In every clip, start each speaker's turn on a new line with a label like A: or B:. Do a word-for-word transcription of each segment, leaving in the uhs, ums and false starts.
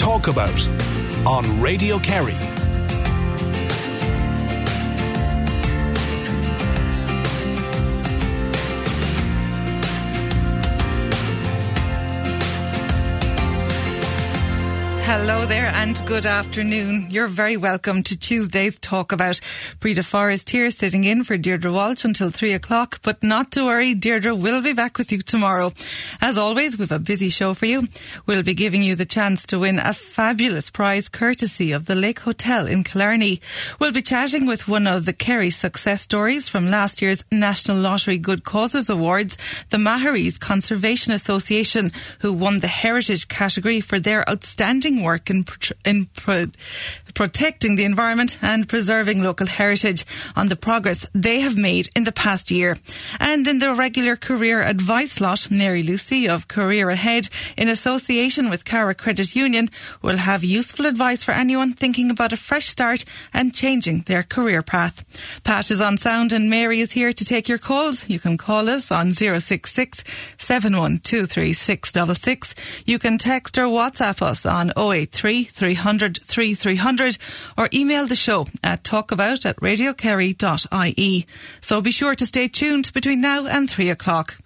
A: Talk About on Radio Kerry.
B: Hello there and good afternoon. You're very welcome to Tuesday's Talk About. Breda Forrest here, sitting in for Deirdre Walsh until three o'clock. But not to worry, Deirdre will be back with you tomorrow. As always, we've a busy show for you. We'll be giving you the chance to win a fabulous prize courtesy of the Lake Hotel in Killarney. We'll be chatting with one of the Kerry success stories from last year's National Lottery Good Causes Awards, the Maharees Conservation Association, who won the Heritage category for their outstanding work in, in pro- protecting the environment and preserving local heritage, on the progress they have made in the past year. And in the regular career advice slot, Mary Lucy of Career Ahead, in association with Cara Credit Union, will have useful advice for anyone thinking about a fresh start and changing their career path. Pat is on sound and Mary is here to take your calls. You can call us on zero six six, seven one two three, six six six. You can text or WhatsApp us on oh eight three, three hundred, thirty-three hundred or email the show at talkabout at radiokerry dot I E. So be sure to stay tuned between now and three o'clock.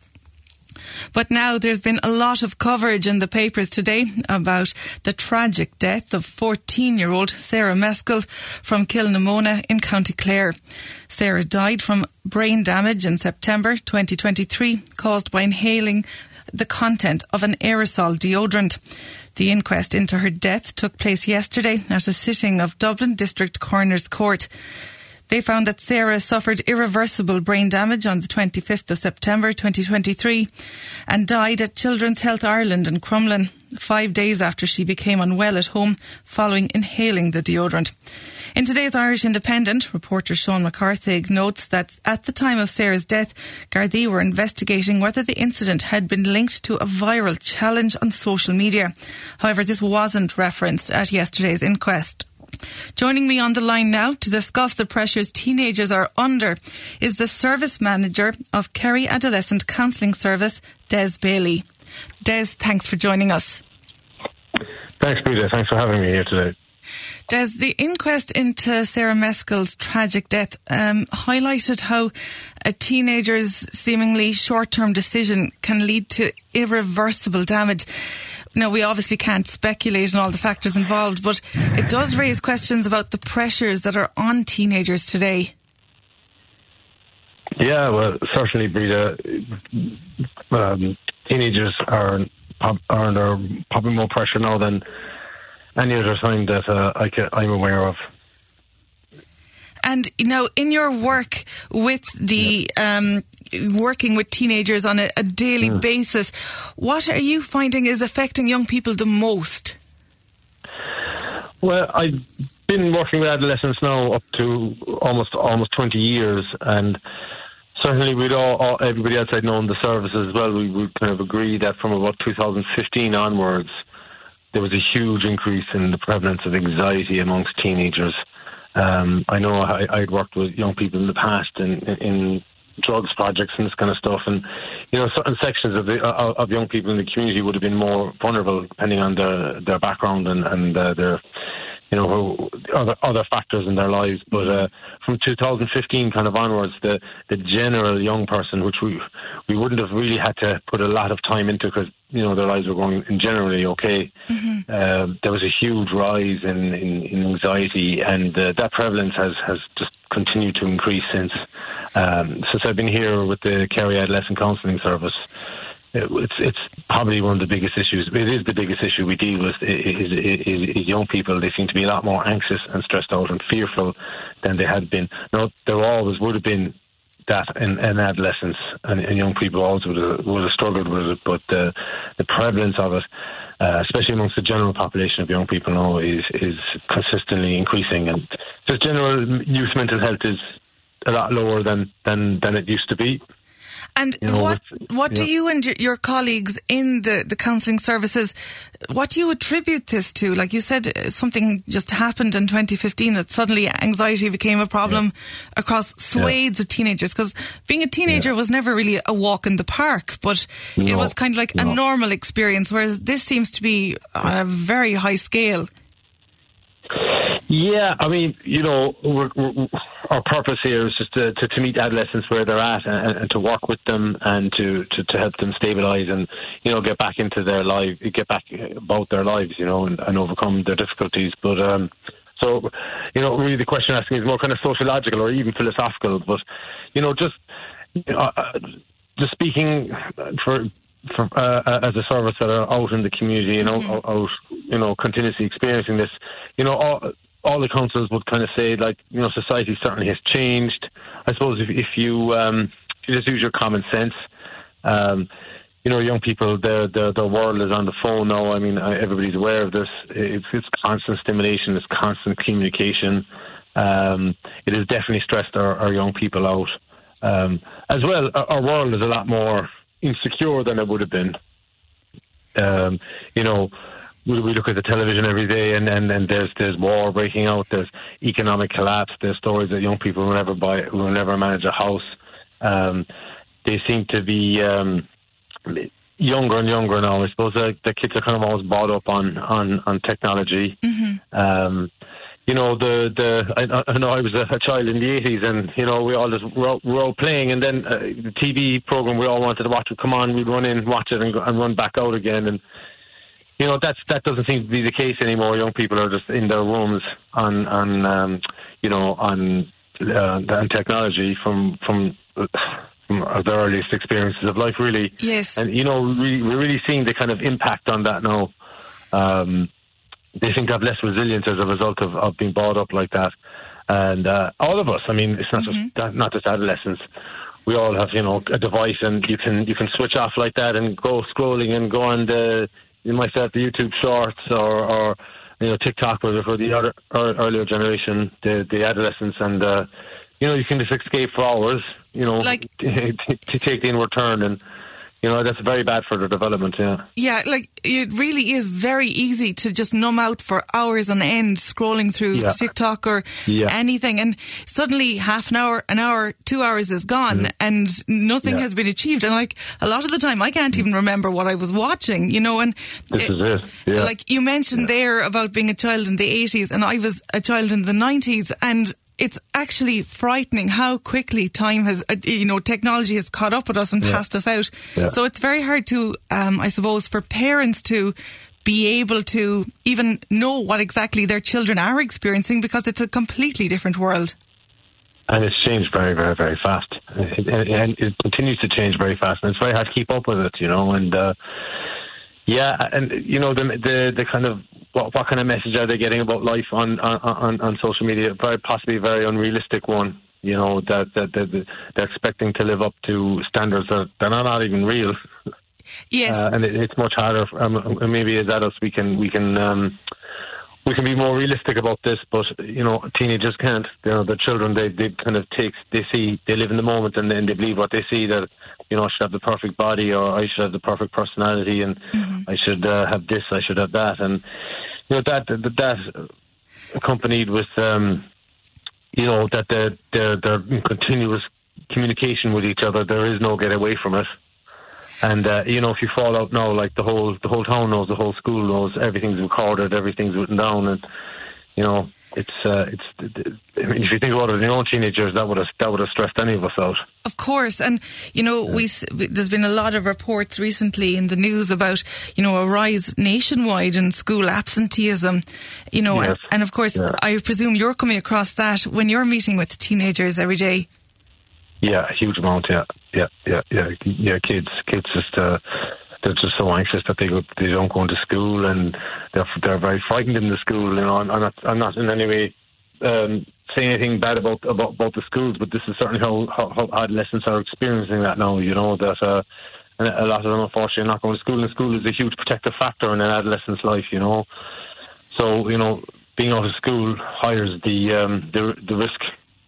B: But now there's been a lot of coverage in the papers today about the tragic death of fourteen-year-old Sarah Meskell from Kilnamona in County Clare. Sarah died from brain damage in September twenty twenty-three, caused by inhaling the content of an aerosol deodorant. The inquest into her death took place yesterday at a sitting of Dublin District Coroner's Court. They found that Sarah suffered irreversible brain damage on the twenty-fifth of September twenty twenty-three and died at Children's Health Ireland in Crumlin, five days after she became unwell at home following inhaling the deodorant. In today's Irish Independent, reporter Sean McCarthy notes that at the time of Sarah's death, Gardaí were investigating whether the incident had been linked to a viral challenge on social media. However, this wasn't referenced at yesterday's inquest. Joining me on the line now to discuss the pressures teenagers are under is the service manager of Kerry Adolescent Counselling Service, Des Bailey. Des, thanks for joining us.
C: Thanks, Peter. Thanks for having me here today.
B: Des, the inquest into Sarah Meskell's tragic death um, highlighted how a teenager's seemingly short-term decision can lead to irreversible damage. Now, we obviously can't speculate on all the factors involved, but it does raise questions about the pressures that are on teenagers today.
C: Yeah, well, certainly, Breda, um, teenagers are, are under probably more pressure now than any other time that uh, I can, I'm aware of.
B: And, you know, in your work with the um, working with teenagers on a, a daily mm. basis, what are you finding is affecting young people the most?
C: Well, I've been working with adolescents now up to almost almost twenty years, and certainly we'd all, all everybody else I'd known the service as well, we would kind of agree that from about two thousand fifteen onwards, there was a huge increase in the prevalence of anxiety amongst teenagers. Um, I know I, I'd worked with young people in the past in, in, in drugs projects and this kind of stuff, and you know, certain sections of the of, of young people in the community would have been more vulnerable depending on their their background and and uh, their you know who, other other factors in their lives. But uh, from two thousand fifteen kind of onwards, the the general young person, which we we wouldn't have really had to put a lot of time into because you know their lives were going in generally okay. Mm-hmm. Uh, there was a huge rise in, in, in anxiety, and uh, that prevalence has, has just continued to increase since um, since I've been here with the Kerry Adolescent Counselling Service. It's it's probably one of the biggest issues. It is the biggest issue we deal with. Is, is, is young people. They seem to be a lot more anxious and stressed out and fearful than they had been. Now, there always would have been that in, in adolescence, and, and young people always would have, would have struggled with it. But the the prevalence of it, uh, especially amongst the general population of young people now, is is consistently increasing. And just general youth mental health is a lot lower than than, than it used to be.
B: And
C: you know,
B: what
C: with,
B: what do
C: yeah.
B: you and your colleagues in the, the counselling services, what do you attribute this to? Like you said, something just happened in twenty fifteen that suddenly anxiety became a problem yeah. across swathes yeah. of teenagers. Because being a teenager yeah. was never really a walk in the park, but no, it was kind of like no. a normal experience, whereas this seems to be on a very high scale.
C: Yeah, I mean, you know, we're, we're, our purpose here is just to, to, to meet adolescents where they're at and, and to work with them and to, to, to help them stabilise and, you know, get back into their life, get back about their lives, you know, and, and overcome their difficulties. But, um, so, you know, really the question asking is more kind of sociological or even philosophical. But, you know, just, you know, uh, just speaking for... For, uh, as a service that are out in the community, you know, mm-hmm. out, you know, continuously experiencing this, you know, all, all the councils would kind of say, like, you know, society certainly has changed. I suppose if, if you um, if you just use your common sense, um, you know, young people, their, their their world is on the phone now. I mean, everybody's aware of this. It's, it's constant stimulation, it's constant communication. Um, it has definitely stressed our, our young people out. Um, as well, our, our world is a lot more insecure than it would have been. Um, you know, we, we look at the television every day and, and, and there's there's war breaking out, there's economic collapse, there's stories that young people will never buy, will never manage a house. Um, they seem to be um, younger and younger now. I suppose the, the kids are kind of always brought up on, on, on technology. Mm-hmm. Um, You know, the the I, I know I was a, a child in the eighties, and you know we all just were all, were all playing, and then uh, the T V program we all wanted to watch would come on, we'd run in, watch it, and, go, and run back out again. And you know that's that doesn't seem to be the case anymore. Young people are just in their rooms on on um, you know on uh, on technology from from. from their earliest experiences of life, really.
B: Yes.
C: And you know we, we're really seeing the kind of impact on that now. Um, They seem to have less resilience as a result of, of being brought up like that. And uh, all of us, I mean, it's not mm-hmm. just not just adolescents. We all have, you know, a device, and you can you can switch off like that and go scrolling and go on the, you might say, the YouTube Shorts or, or you know, TikTok for the, for the other, earlier generation, the, the adolescents. And, uh, you know, you can just escape for hours, you know,
B: like,
C: to, to take the inward turn. And you know, that's very bad for their development, yeah.
B: Yeah, like, it really is very easy to just numb out for hours on end scrolling through yeah. TikTok or yeah. anything, and suddenly half an hour, an hour, two hours is gone, mm. and nothing yeah. has been achieved. And, like, a lot of the time I can't even remember what I was watching, you know, and...
C: This it, is it, yeah.
B: Like, you mentioned yeah. there about being a child in the eighties, and I was a child in the nineties, and... It's actually frightening how quickly time has, you know, technology has caught up with us and yeah. passed us out. Yeah. So it's very hard to, um, I suppose, for parents to be able to even know what exactly their children are experiencing, because it's a completely different world.
C: And it's changed very, very, very fast. And it continues to change very fast. And it's very hard to keep up with it, you know, and... Uh, Yeah, and you know the the, the kind of what, what kind of message are they getting about life on on, on social media? Very possibly a very unrealistic one. You know that, that, that, that they're expecting to live up to standards that they're not, not even real.
B: Yes,
C: uh, and it, it's much harder. Um, maybe as adults we can we can um, we can be more realistic about this, but you know teenagers can't. You know the children they they kind of take they see they live in the moment and then they believe what they see, that you know I should have the perfect body, or I should have the perfect personality, and mm-hmm. I should uh, have this, I should have that, and you know that that, that accompanied with um, you know that they're, they're they're in continuous communication with each other. There is no get away from it. And uh, you know, if you fall out now, like the whole the whole town knows, the whole school knows, everything's recorded, everything's written down, and you know, it's uh, it's. I mean, if you think about it, in your own teenagers, that would have that would have stressed any of us out.
B: Of course, and you know, yeah. we there's been a lot of reports recently in the news about you know a rise nationwide in school absenteeism. You know,
C: yes.
B: and, and of course, yeah. I presume you're coming across that when you're meeting with teenagers every day.
C: Yeah, a huge amount. Yeah, yeah, yeah, yeah, yeah. Kids, kids just uh, they're just so anxious that they go, they don't go into school, and they're they're very frightened in the school. You know, I'm, I'm not I'm not in any way um, saying anything bad about, about about the schools, but this is certainly how, how, how adolescents are experiencing that now. You know that uh, a lot of them unfortunately are not going to school, and school is a huge protective factor in an adolescent's life. You know, so you know being out of school hires the um, the the risk.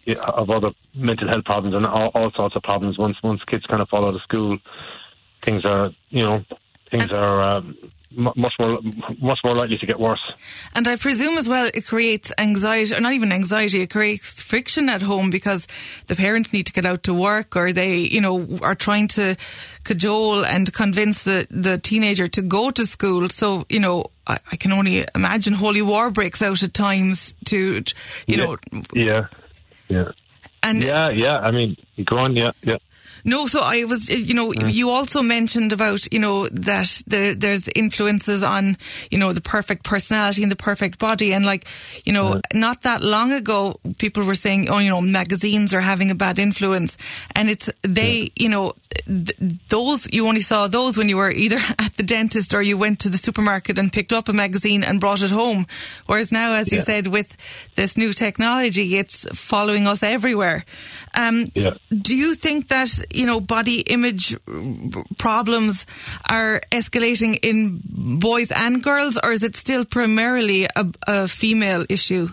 C: of other mental health problems and all, all sorts of problems. Once once kids kind of fall out of school, things are, you know, things and are uh, m- much more much more likely to get worse.
B: And I presume as well it creates anxiety, or not even anxiety, it creates friction at home because the parents need to get out to work, or they, you know, are trying to cajole and convince the, the teenager to go to school. So, you know, I, I can only imagine holy war breaks out at times to, you
C: yeah.
B: know.
C: Yeah, yeah.
B: And
C: yeah, yeah, I mean, go on, yeah, yeah.
B: No, so I was, you know, mm. you also mentioned about, you know, that there, there's influences on, you know, the perfect personality and the perfect body. And like, you know, mm. not that long ago, people were saying, oh, you know, magazines are having a bad influence. And it's, they, mm. you know, th- those, you only saw those when you were either at the dentist or you went to the supermarket and picked up a magazine and brought it home. Whereas now, as yeah. you said, with this new technology, it's following us everywhere. Um,
C: yeah.
B: Do you think that, you know, body image problems are escalating in boys and girls, or is it still primarily a, a female issue?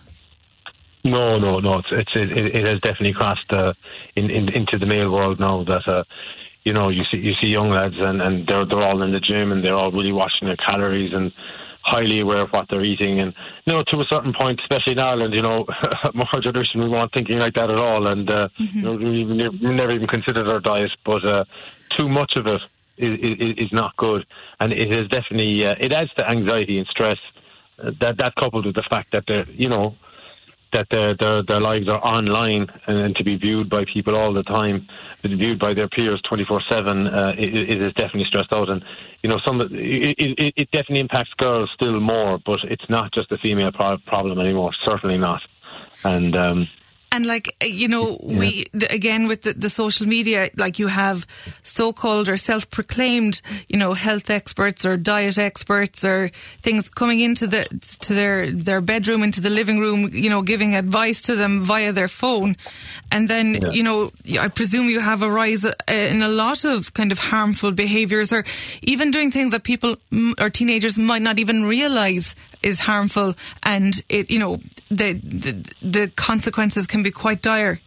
C: No, no, no. It's, it's it, it has definitely crossed uh, in, in, into the male world now. That uh, you know, you see you see young lads and, and they're they're all in the gym and they're all really watching their calories and highly aware of what they're eating. And you know, to a certain point, especially in Ireland, you know, more generation we weren't thinking like that at all, and uh, mm-hmm. you know, we, we never even considered our diet. But uh, too much of it is, is, is not good, and it is definitely uh, it adds to anxiety and stress. Uh, that that coupled with the fact that they're, you know, that their their their lives are online and, and to be viewed by people all the time, viewed by their peers twenty-four seven, uh, it, it is definitely stressed out. And you know, some it, it, it definitely impacts girls still more, but it's not just a female pro- problem anymore. Certainly not. And um,
B: and like, you know,
C: yeah.
B: we again with the, the social media, like you have so-called or self-proclaimed, you know, health experts or diet experts or things coming into the to their their bedroom, into the living room, you know, giving advice to them via their phone, and then yeah. you know, I presume you have a rise in a lot of kind of harmful behaviours, or even doing things that people or teenagers might not even realise is harmful, and it, you know, the, the the consequences can be quite dire.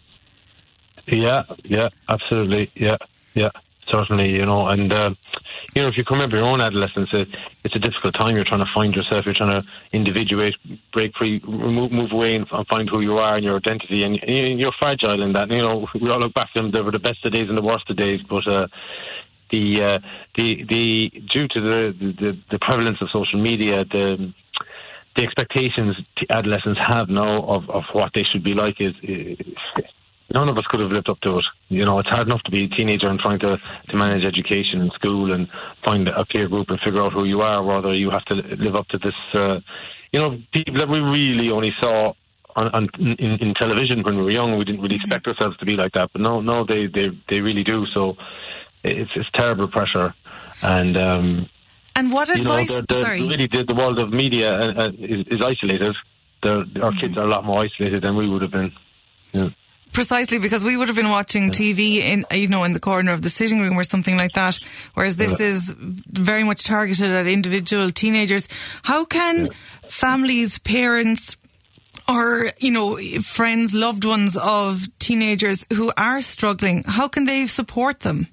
C: Yeah, yeah, absolutely, yeah, yeah, certainly, you know, and uh, you know, if you come remember your own adolescence, it, it's a difficult time. You're trying to find yourself. You're trying to individuate, break free, move, move away, and find who you are and your identity. And you're fragile in that. You know, we all look back to them. They were the best of days and the worst of days, but. Uh, the uh, the the due to the, the the prevalence of social media, the the expectations adolescents have now of, of what they should be like is, is none of us could have lived up to it. You know, it's hard enough to be a teenager and trying to, to manage education in school and find a peer group and figure out who you are, whether you have to live up to this, uh, you know, people that we really only saw on, on in, in television when we were young. We didn't really expect ourselves to be like that, but no, no, they, they, they really do. So it's, it's terrible pressure. And, um,
B: And what advice?
C: You know, the, the,
B: sorry,
C: really, the, the world of media uh, uh, is, is isolated. The, our mm-hmm. kids are a lot more isolated than we would have been. Yeah.
B: Precisely, because we would have been watching yeah. T V in, you know, in the corner of the sitting room or something like that. Whereas this yeah. is very much targeted at individual teenagers. How can yeah. families, parents, or, you know, friends, loved ones of teenagers who are struggling, how can they support them?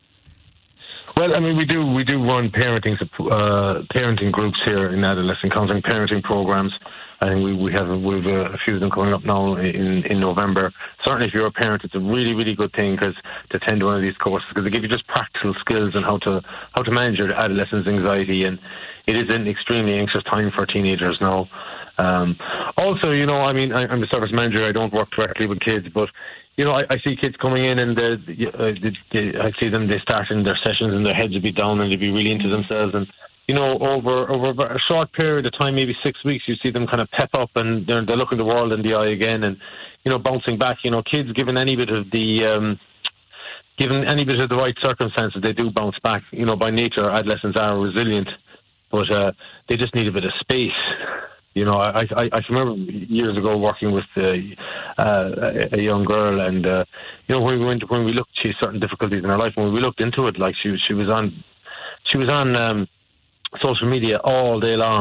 C: Well, I mean, we do we do run parenting uh, parenting groups here in adolescent counselling, parenting programs. I think we, we have we've a few of them coming up now in, in November. Certainly, if you're a parent, it's a really really good thing because to attend one of these courses, because they give you just practical skills on how to how to manage your adolescence anxiety, and it is an extremely anxious time for teenagers now. Um, also, you know, I mean, I, I'm a service manager. I don't work directly with kids, but you know, I, I see kids coming in and uh, they, they, I see them, they start in their sessions and their heads will be down and they'll be really into themselves. And, you know, over over a short period of time, maybe six weeks, you see them kind of pep up and they're, they're looking the world in the eye again and, you know, bouncing back. You know, kids, given any bit of the, um, given any bit of the right circumstances, they do bounce back. You know, by nature, adolescents are resilient, but uh, they just need a bit of space. You know, I, I I remember years ago working with uh, uh, a young girl, and uh, you know when we went when we looked, she had certain difficulties in her life. When we looked into it, like she she was on she was on um, social media all day long,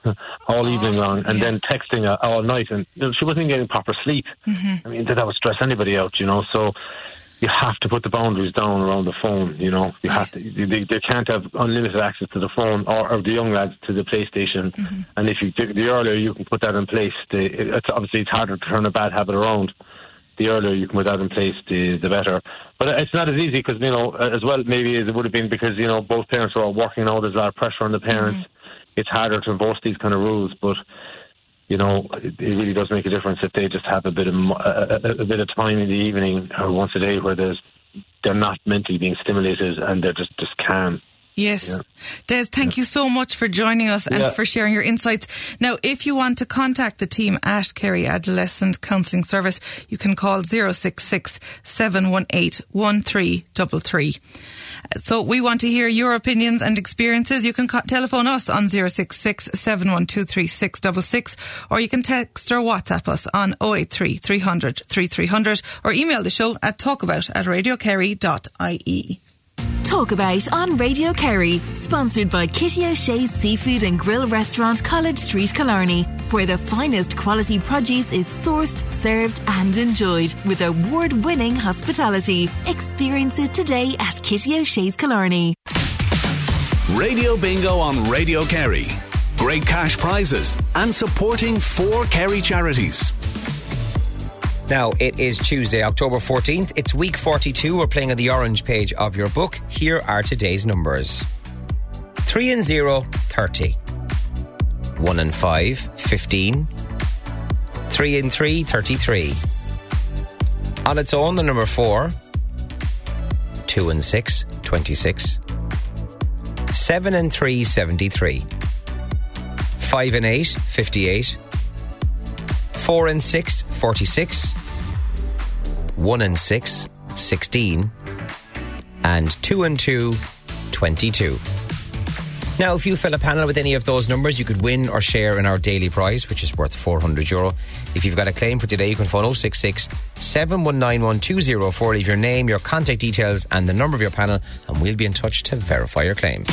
C: all evening long, and yeah. then texting all night, and she wasn't getting proper sleep. Mm-hmm. I mean, that would stress anybody out, you know. So you have to put the boundaries down around the phone, you know. You have to. They, they can't have unlimited access to the phone, or, or the young lads to the PlayStation. Mm-hmm. And if you the earlier you can put that in place, the, it's obviously it's harder to turn a bad habit around. The earlier you can put that in place, the, the better. But it's not as easy because, you know, as well maybe as it would have been because, you know, both parents are all working now. There's a lot of pressure on the parents. Mm-hmm. It's harder to enforce these kind of rules, but, you know, it, it really does make a difference if they just have a bit of a, a, a bit of time in the evening or once a day where there's they're not mentally being stimulated and they're just, just calm.
B: Yes.
C: Yeah.
B: Des, thank yeah. you so much for joining us and
C: yeah.
B: for sharing your insights. Now, if you want to contact the team at Kerry Adolescent Counselling Service, you can call zero six six, seven one eight, one three three three. So we want to hear your opinions and experiences. You can co- telephone us on zero six six, seven one two, three six six six, or you can text or WhatsApp us on oh eight three, three hundred, thirty-three hundred, or email the show at talkabout at radio kerry dot I E.
D: Talk About on Radio Kerry, sponsored by Kitty O'Shea's Seafood and Grill Restaurant, College Street, Killarney, where the finest quality produce is sourced, served and enjoyed with award-winning hospitality. Experience it today at Kitty O'Shea's Killarney.
A: Radio Bingo on Radio Kerry. Great cash prizes and supporting four Kerry charities.
E: Now, it is Tuesday, October fourteenth. It's week forty-two. We're playing on the orange page of your book. Here are today's numbers. three and zero, thirty. one and five, fifteen. three and three, thirty-three. On its own, the number four. two and six, twenty-six. seven and three, seventy-three. five and eight, fifty-eight. four and six, forty-six. one and six, sixteen. And two and two, twenty-two. Now, if you fill a panel with any of those numbers, you could win or share in our daily prize, which is worth four hundred euro. If you've got a claim for today, you can phone oh six six, seven one nine, one two oh four. Leave your name, your contact details and the number of your panel, and we'll be in touch to verify your claim.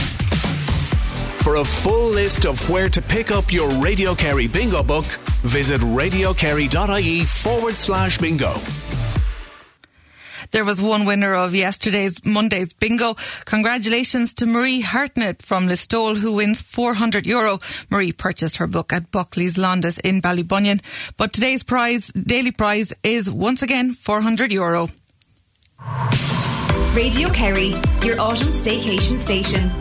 A: For a full list of where to pick up your Radio Kerry bingo book, visit radio kerry dot I E forward slash bingo.
B: There was one winner of yesterday's Monday's bingo. Congratulations to Marie Hartnett from Listowel, who wins four hundred euro. Marie purchased her book at Buckley's Londis in Ballybunion. But today's prize, daily prize, is once again four hundred euro.
F: Radio Kerry, your autumn staycation station.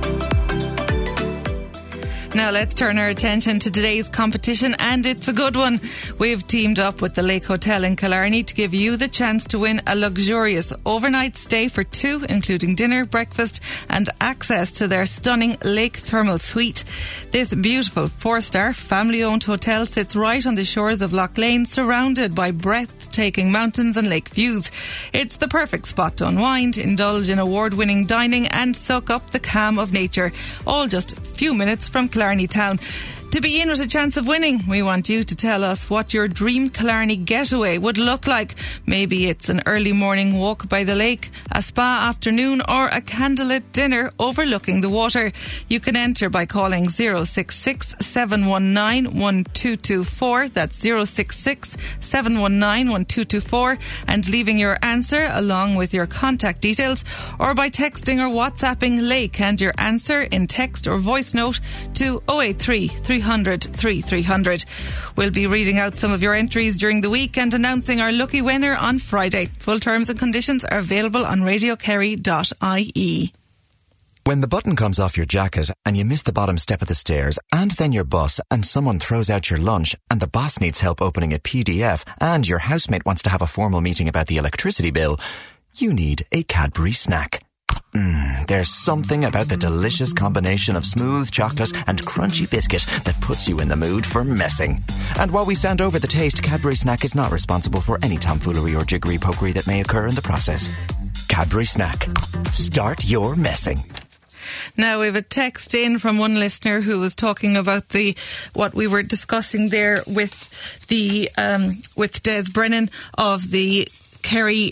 B: Now let's turn our attention to today's competition, and it's a good one. We've teamed up with the Lake Hotel in Killarney to give you the chance to win a luxurious overnight stay for two, including dinner, breakfast and access to their stunning Lake Thermal Suite. This beautiful four-star family-owned hotel sits right on the shores of Lough Lane, surrounded by breathtaking mountains and lake views. It's the perfect spot to unwind, indulge in award-winning dining and soak up the calm of nature, all just a few minutes from Killarney town. To be in with a chance of winning, we want you to tell us what your dream Killarney getaway would look like. Maybe it's an early morning walk by the lake, a spa afternoon or a candlelit dinner overlooking the water. You can enter by calling zero six six, seven one nine, one two two four. That's zero six six, seven one nine, one two two four and leaving your answer along with your contact details, or by texting or WhatsApping Lake and your answer in text or voice note to oh eight three, three hundred, thirty-three hundred. We'll be reading out some of your entries during the week and announcing our lucky winner on Friday. Full terms and conditions are available on radio kerry dot I E.
G: When the button comes off your jacket and you miss the bottom step of the stairs and then your bus and someone throws out your lunch and the boss needs help opening a P D F and your housemate wants to have a formal meeting about the electricity bill, you need a Cadbury snack. Mmm, there's something about the delicious combination of smooth chocolate and crunchy biscuit that puts you in the mood for messing. And while we stand over the taste, Cadbury Snack is not responsible for any tomfoolery or jiggery-pokery that may occur in the process. Cadbury Snack. Start your messing.
B: Now we have a text in from one listener who was talking about the what we were discussing there with the um, with Des Brennan of the Kerry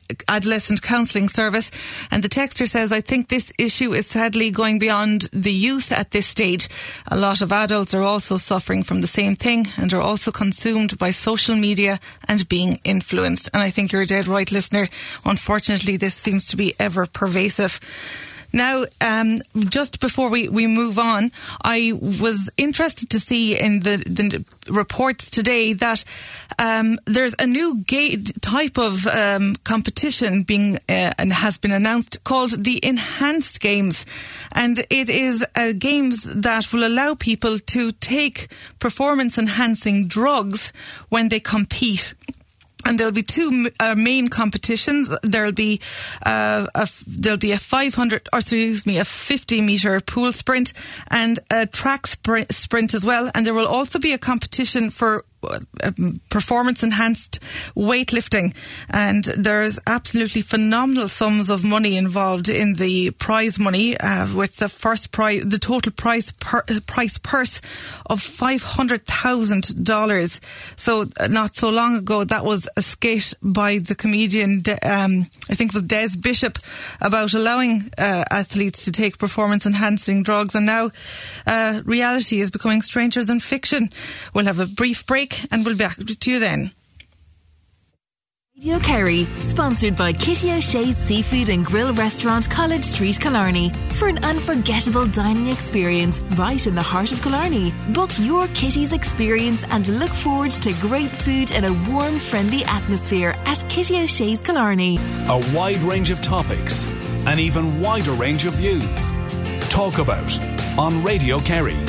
B: adolescent counselling service. And the texter says, I think this issue is sadly going beyond the youth at this stage. A lot of adults are also suffering from the same thing and are also consumed by social media and being influenced. And I think you're dead right, listener. Unfortunately, this seems to be ever pervasive. Now, um, just before we, we move on, I was interested to see in the, the reports today that um, there's a new gay type of um, competition being uh, and has been announced called the Enhanced Games. And it is uh, games that will allow people to take performance-enhancing drugs when they compete. And there'll be two uh, main competitions. There'll be uh, a there'll be a five hundred, or excuse me, a fifty metre pool sprint and a track sprint, sprint as well. And there will also be a competition for uh, performance enhanced weightlifting. And there's absolutely phenomenal sums of money involved in the prize money, uh, with the first prize, the total prize per, price purse of five hundred thousand dollars. So uh, not so long ago, that was a skit by the comedian, um, I think it was Des Bishop, about allowing uh, athletes to take performance-enhancing drugs. And now uh, reality is becoming stranger than fiction. We'll have a brief break and we'll be back to you then.
D: Radio Kerry, sponsored by Kitty O'Shea's Seafood and Grill Restaurant, College Street, Killarney. For an unforgettable dining experience right in the heart of Killarney. Book your Kitty's experience and look forward to great food in a warm, friendly atmosphere at Kitty O'Shea's Killarney.
A: A wide range of topics, an even wider range of views. Talk About on Radio Kerry.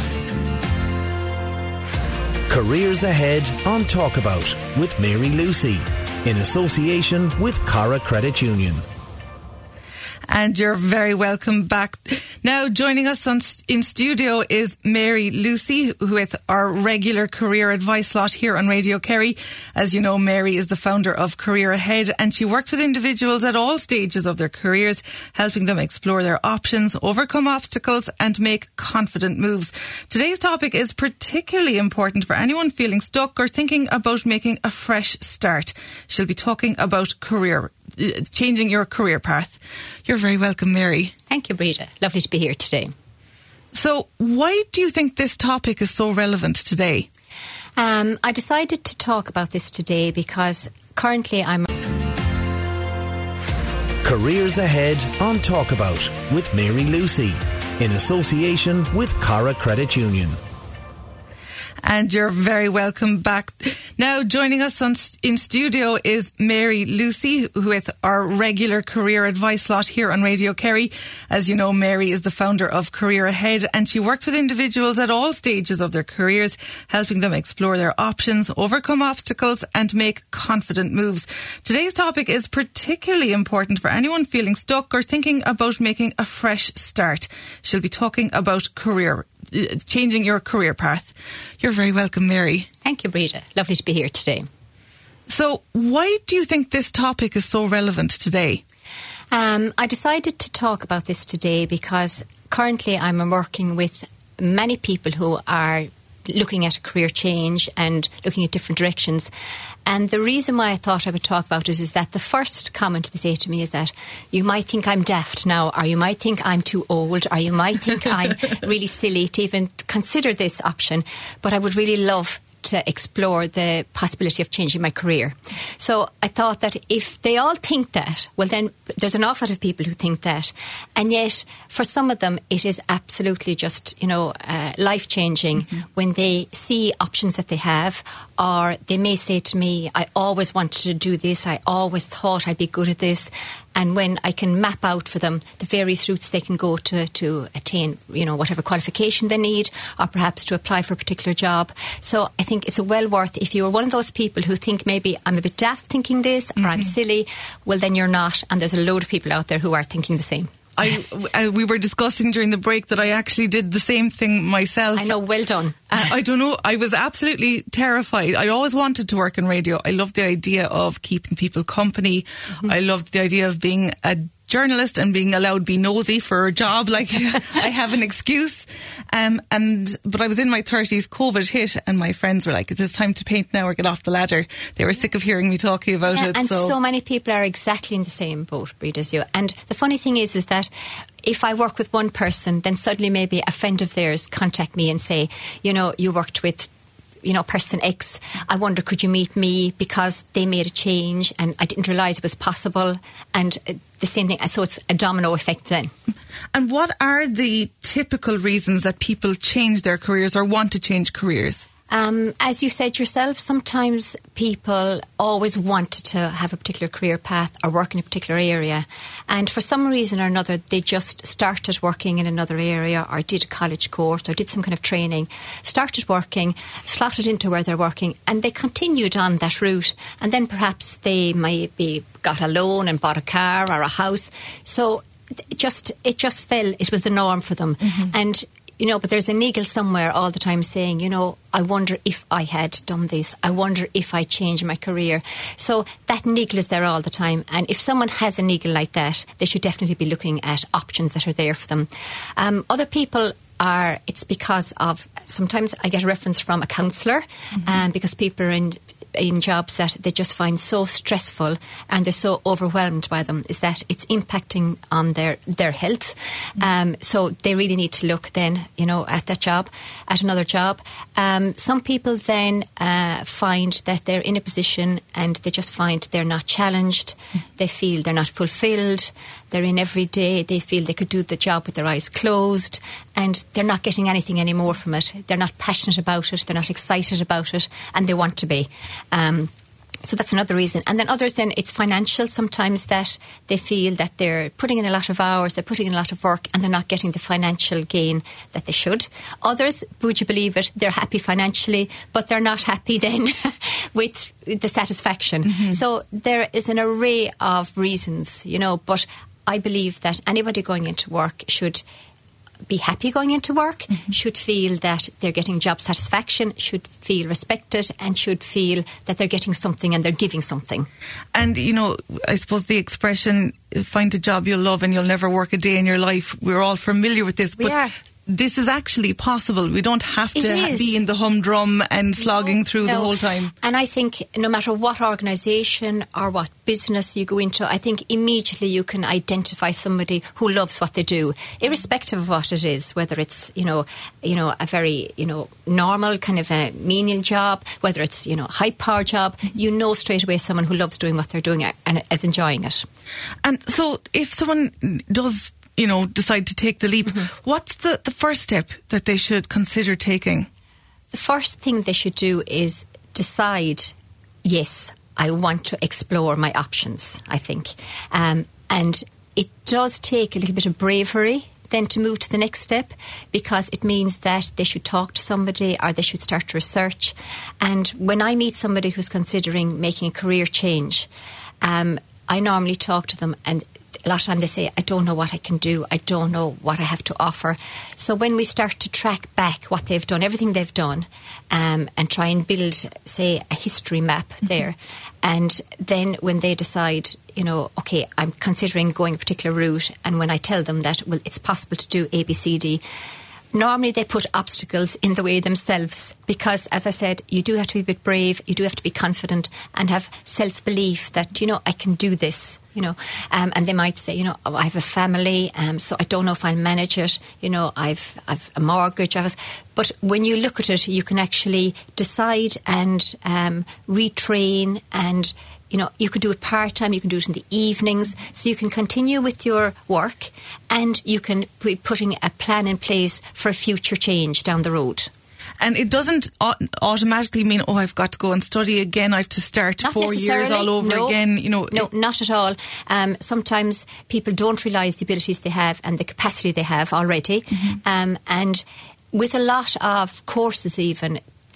H: Careers Ahead on Talk About with Mary Lucy, in association with Cara Credit Union.
B: And you're very welcome back. Now, joining us on, in studio is Mary Lucy with our regular career advice slot here on Radio Kerry. As you know, Mary is the founder of Career Ahead, and she works with individuals at all stages of their careers, helping them explore their options, overcome obstacles and make confident moves. Today's topic is particularly important for anyone feeling stuck or thinking about making a fresh start. She'll be talking about career changing your career path. You're very welcome, Mary.
I: Thank you, Breda. Lovely to be here today.
B: So why do you think this topic is so relevant today?
I: Um, I decided to talk about this today because currently I'm...
H: Careers Ahead on Talk About with Mary Lucy, in association with Cara Credit Union.
B: And you're very welcome back. Now, joining us on, in studio is Mary Lucy with our regular career advice slot here on Radio Kerry. As you know, Mary is the founder of Career Ahead, and she works with individuals at all stages of their careers, helping them explore their options, overcome obstacles and make confident moves. Today's topic is particularly important for anyone feeling stuck or thinking about making a fresh start. She'll be talking about career changing your career path. You're very welcome, Mary.
I: Thank you, Breda. Lovely to be here today.
B: So why do you think this topic is so relevant today?
I: Um, I decided to talk about this today because currently I'm working with many people who are looking at a career change and looking at different directions. And the reason why I thought I would talk about it is that the first comment they say to me is that you might think I'm daft now, or you might think I'm too old, or you might think I'm really silly to even consider this option, but I would really love to explore the possibility of changing my career. So I thought that if they all think that, well then there's an awful lot of people who think that, and yet for some of them it is absolutely just, you know, uh, life-changing mm-hmm. when they see options that they have, or they may say to me, I always wanted to do this, I always thought I'd be good at this. And when I can map out for them the various routes they can go to to attain, you know, whatever qualification they need, or perhaps to apply for a particular job. So I think it's a well worth, if you're one of those people who think maybe I'm a bit daft thinking this, or mm-hmm. I'm silly, well then you're not, and there's a load of people out there who are thinking the same.
B: I, I, we were discussing during the break that I actually did the same thing myself.
I: I know, well done.
B: Uh, I don't know, I was absolutely terrified. I always wanted to work in radio. I loved the idea of keeping people company. Mm-hmm. I loved the idea of being a journalist and being allowed to be nosy for a job, like I have an excuse. Um, and but I was in my thirties, COVID hit, and my friends were like, "It is time to paint now or get off the ladder." They were sick of hearing me talking about
I: yeah,
B: it.
I: And so.
B: so
I: many people are exactly in the same boat, Bríd, as you. And the funny thing is, is that if I work with one person, then suddenly maybe a friend of theirs contact me and say, you know, you worked with, you know, person X. I wonder, could you meet me because they made a change and I didn't realise it was possible. And the same thing. So it's a domino effect then.
B: And what are the typical reasons that people change their careers or want to change careers?
I: Um, as you said yourself, sometimes people always wanted to have a particular career path or work in a particular area, and for some reason or another they just started working in another area or did a college course or did some kind of training, started working, slotted into where they're working, and they continued on that route, and then perhaps they maybe got a loan and bought a car or a house. So it just it just fell, it was the norm for them. Mm-hmm. And you know, but there's an eagle somewhere all the time saying, you know, I wonder if I had done this. I wonder if I changed my career. So that eagle is there all the time. And if someone has an eagle like that, they should definitely be looking at options that are there for them. Um, other people are, it's because of, sometimes I get a reference from a counsellor, mm-hmm. um, because people are in in jobs that they just find so stressful and they're so overwhelmed by them, is that it's impacting on their, their health. Mm. Um, so they really need to look then, you know, at that job, at another job. Um, some people then uh, find that they're in a position and they just find they're not challenged. Mm. They feel they're not fulfilled. They're in every day. They feel they could do the job with their eyes closed and they're not getting anything anymore from it. They're not passionate about it. They're not excited about it, and they want to be. Um, so that's another reason. And then others, then it's financial. Sometimes that they feel that they're putting in a lot of hours, they're putting in a lot of work, and they're not getting the financial gain that they should. Others, would you believe it, they're happy financially, but they're not happy then with the satisfaction. Mm-hmm. So there is an array of reasons, you know, but I believe that anybody going into work should be happy going into work, mm-hmm. should feel that they're getting job satisfaction, should feel respected, and should feel that they're getting something and they're giving something.
B: And, you know, I suppose the expression, find a job you'll love and you'll never work a day in your life, we're all familiar with this.
I: We
B: but
I: are.
B: This is actually possible. We don't have
I: It
B: to
I: is.
B: be in the humdrum and slogging
I: No,
B: through
I: no.
B: the whole time.
I: And I think no matter what organisation or what business you go into, I think immediately you can identify somebody who loves what they do, irrespective of what it is, whether it's, you know, you know, a very, you know, normal kind of a menial job, whether it's, you know, a high power job, you know straight away someone who loves doing what they're doing and is enjoying it.
B: And so if someone does, you know, decide to take the leap, mm-hmm. what's the, the first step that they should consider taking?
I: The first thing they should do is decide, yes, I want to explore my options, I think. Um, and it does take a little bit of bravery then to move to the next step, because it means that they should talk to somebody or they should start to research. And when I meet somebody who's considering making a career change, um, I normally talk to them, and a lot of time they say, I don't know what I can do, I don't know what I have to offer. So when we start to track back what they've done, everything they've done, um, and try and build, say, a history map mm-hmm. there, and then when they decide, you know, okay, I'm considering going a particular route, and when I tell them that, well, it's possible to do A, B, C, D, normally they put obstacles in the way themselves, because, as I said, you do have to be a bit brave, you do have to be confident and have self-belief that, you know, I can do this, you know. Um, and they might say, you know, oh, I have a family, um, so I don't know if I'll manage it, you know, I've, I've a mortgage. I've, but when you look at it, you can actually decide and um, retrain, and you know, you could do it part-time, you can do it in the evenings, so you can continue with your work and you can be putting a plan in place for a future change down the road.
B: And it doesn't au- automatically mean, oh, I've got to go and study again, I have to start
I: Not
B: four years all over
I: no.
B: again. You know,
I: no, not at all. Um, sometimes people don't realise the abilities they have and the capacity they have already. Mm-hmm. Um, and with a lot of courses even,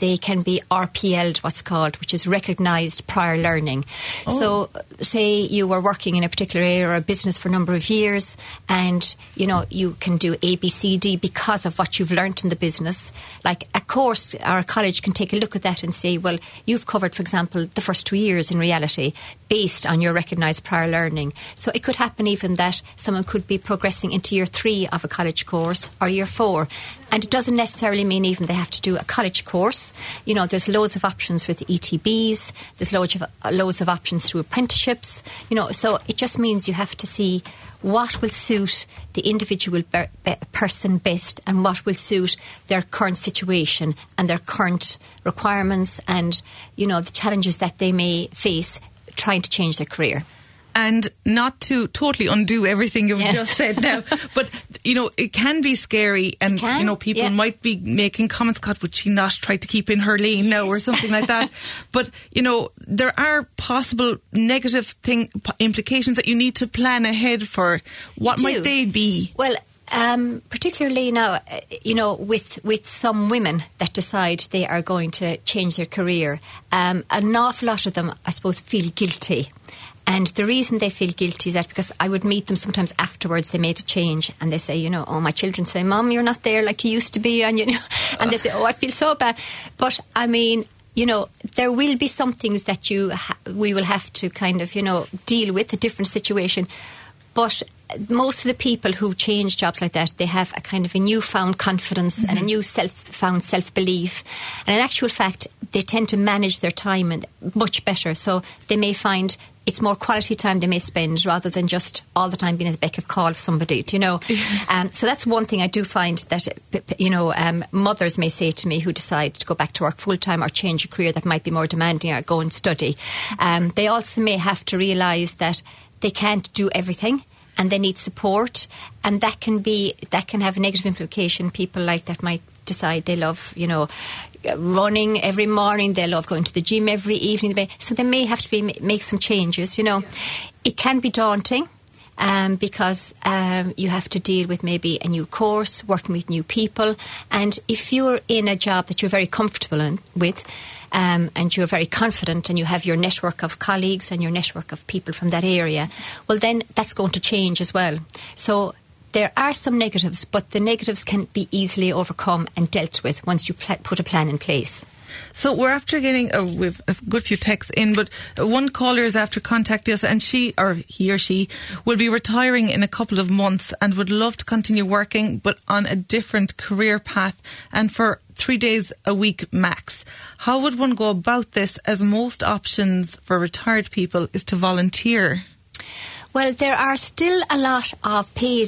I: they can be R P L'd, what's called, which is recognised prior learning.
B: Oh.
I: So, say you were working in a particular area or a business for a number of years, and you know you can do A, B, C, D because of what you've learnt in the business. Like a course or a college can take a look at that and say, well, you've covered, for example, the first two years in reality based on your recognised prior learning. So it could happen even that someone could be progressing into year three of a college course or year four. And it doesn't necessarily mean even they have to do a college course. You know, there's loads of options with E T Bs. There's loads of, uh, loads of options through apprenticeships. You know, so it just means you have to see what will suit the individual be- be- person best and what will suit their current situation and their current requirements and, you know, the challenges that they may face trying to change their career.
B: And not to totally undo everything you've
I: Yeah.
B: just said now, but, you know, it can be scary and,
I: can,
B: you know, people
I: yeah.
B: might be making comments, God, would she not try to keep in her lane now or something like that? But, you know, there are possible negative thing implications that you need to plan ahead for. What
I: You
B: might
I: do.
B: they be?
I: Well, um, particularly now, uh, you know, with, with some women that decide they are going to change their career, um, an awful lot of them, I suppose, feel guilty. And the reason they feel guilty is that because I would meet them sometimes afterwards, they made a change and they say, you know, oh, my children say, Mum, you're not there like you used to be. And, you know, and they say, oh, I feel so bad. But, I mean, you know, there will be some things that you ha- we will have to kind of, you know, deal with, a different situation. But most of the people who change jobs like that, they have a kind of a newfound confidence mm-hmm. and a new self found self-belief. And in actual fact, they tend to manage their time and much better. So they may find it's more quality time they may spend rather than just all the time being at the beck of call of somebody, do you know? um, so that's one thing I do find that, you know, um, mothers may say to me who decide to go back to work full-time or change a career that might be more demanding or go and study. Um, they also may have to realise that they can't do everything and they need support, and that can be that can have a negative implication. People like that might decide they love, you know, running every morning, they love going to the gym every evening, so they may have to be make some changes, you know. It can be daunting um, because um, you have to deal with maybe a new course, working with new people, and if you're in a job that you're very comfortable in, with um, and you're very confident and you have your network of colleagues and your network of people from that area, well then that's going to change as well. So there are some negatives, but the negatives can be easily overcome and dealt with once you pl- put a plan in place.
B: So we're after getting a, we've a good few texts in, but one caller is after contacting us, and she, or he or she, will be retiring in a couple of months and would love to continue working, but on a different career path and for three days a week max. How would one go about this, as most options for retired people is to volunteer?
I: Well, there are still a lot of paid,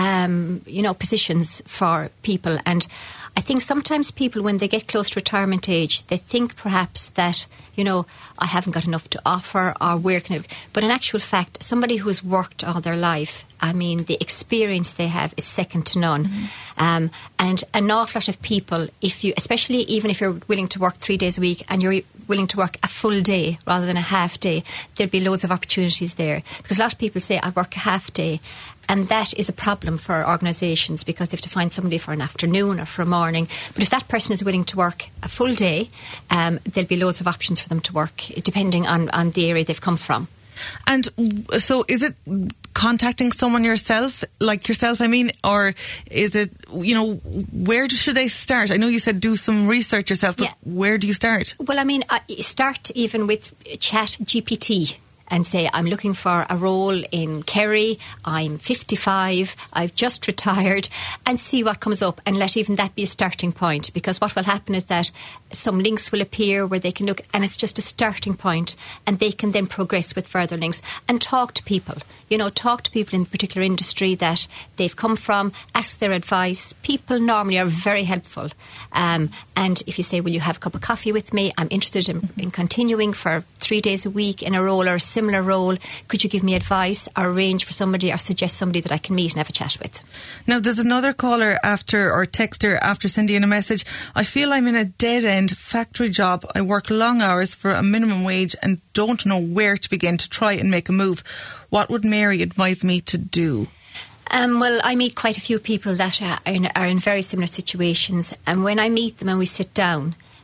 I: um, you know, positions for people, and I think sometimes people, when they get close to retirement age, they think perhaps that, you know, I haven't got enough to offer, or where can I... But in actual fact, somebody who's worked all their life, I mean, the experience they have is second to none. Mm-hmm. Um, and an awful lot of people, if you, especially even if you're willing to work three days a week and you're willing to work a full day rather than a half day, there'll be loads of opportunities there. Because a lot of people say, I work a half day. And that is a problem for organisations because they have to find somebody for an afternoon or for a morning. But if that person is willing to work a full day, um, there'll be loads of options for them to work, depending on, on the area they've come from.
B: And so is it contacting someone yourself, like yourself, I mean, or is it, you know, where should they start? I know you said do some research yourself, but yeah. Where do you start?
I: Well, I mean, uh, start even with Chat G P T. And say, I'm looking for a role in Kerry, I'm fifty-five, I've just retired, and see what comes up, and let even that be a starting point. Because what will happen is that some links will appear where they can look, and it's just a starting point, and they can then progress with further links and talk to people. You know, talk to people in the particular industry that they've come from, ask their advice. People normally are very helpful. Um, and if you say, will you have a cup of coffee with me? I'm interested in, in continuing for three days a week in a role or a similar role. Could you give me advice or arrange for somebody or suggest somebody that I can meet and have a chat with?
B: Now, there's another caller after, or texter after sending in a message. I feel I'm in a dead-end factory job. I work long hours for a minimum wage and don't know where to begin to try and make a move. What would Mary advise me to do?
I: Um, well, I meet quite a few people that are in, are in very similar situations, and when I meet them and we sit down,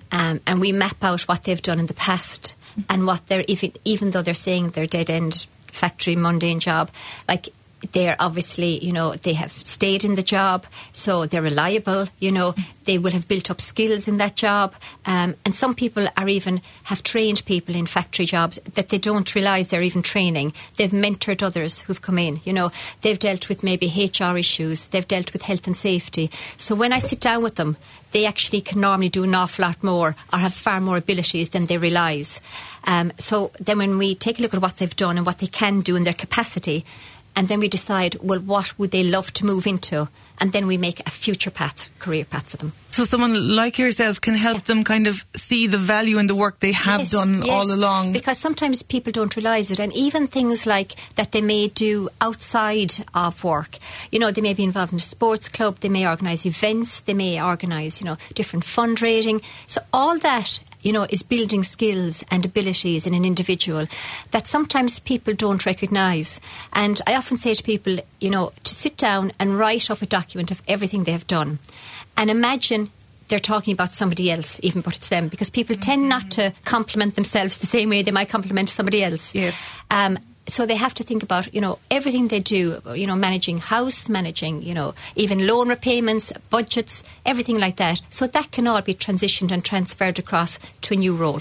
I: um, and we map out what they've done in the past and what they're, even, even though they're saying they're dead-end factory mundane job, like they're obviously, you know, they have stayed in the job, so they're reliable, you know, they will have built up skills in that job. Um, and some people are even have trained people in factory jobs that they don't realise they're even training. They've mentored others who've come in, you know, they've dealt with maybe H R issues, they've dealt with health and safety. So when I sit down with them, they actually can normally do an awful lot more or have far more abilities than they realise. Um, so then when we take a look at what they've done and what they can do in their capacity, and then we decide, well, what would they love to move into? And then we make a future path, career path for them.
B: So someone like yourself can help yeah. them kind of see the value in the work they have
I: yes,
B: done
I: yes,
B: all along.
I: Because sometimes people don't realise it. And even things like that they may do outside of work. You know, they may be involved in a sports club, they may organise events, they may organise, you know, different fundraising. So all that, you know, is building skills and abilities in an individual that sometimes people don't recognise. And I often say to people, you know, to sit down and write up a document of everything they have done and imagine they're talking about somebody else, even but it's them, because people mm-hmm. tend not to compliment themselves the same way they might compliment somebody else.
B: Yes.
I: Um, So they have to think about, you know, everything they do, you know, managing house, managing, you know, even loan repayments, budgets, everything like that. So that can all be transitioned and transferred across to a new role.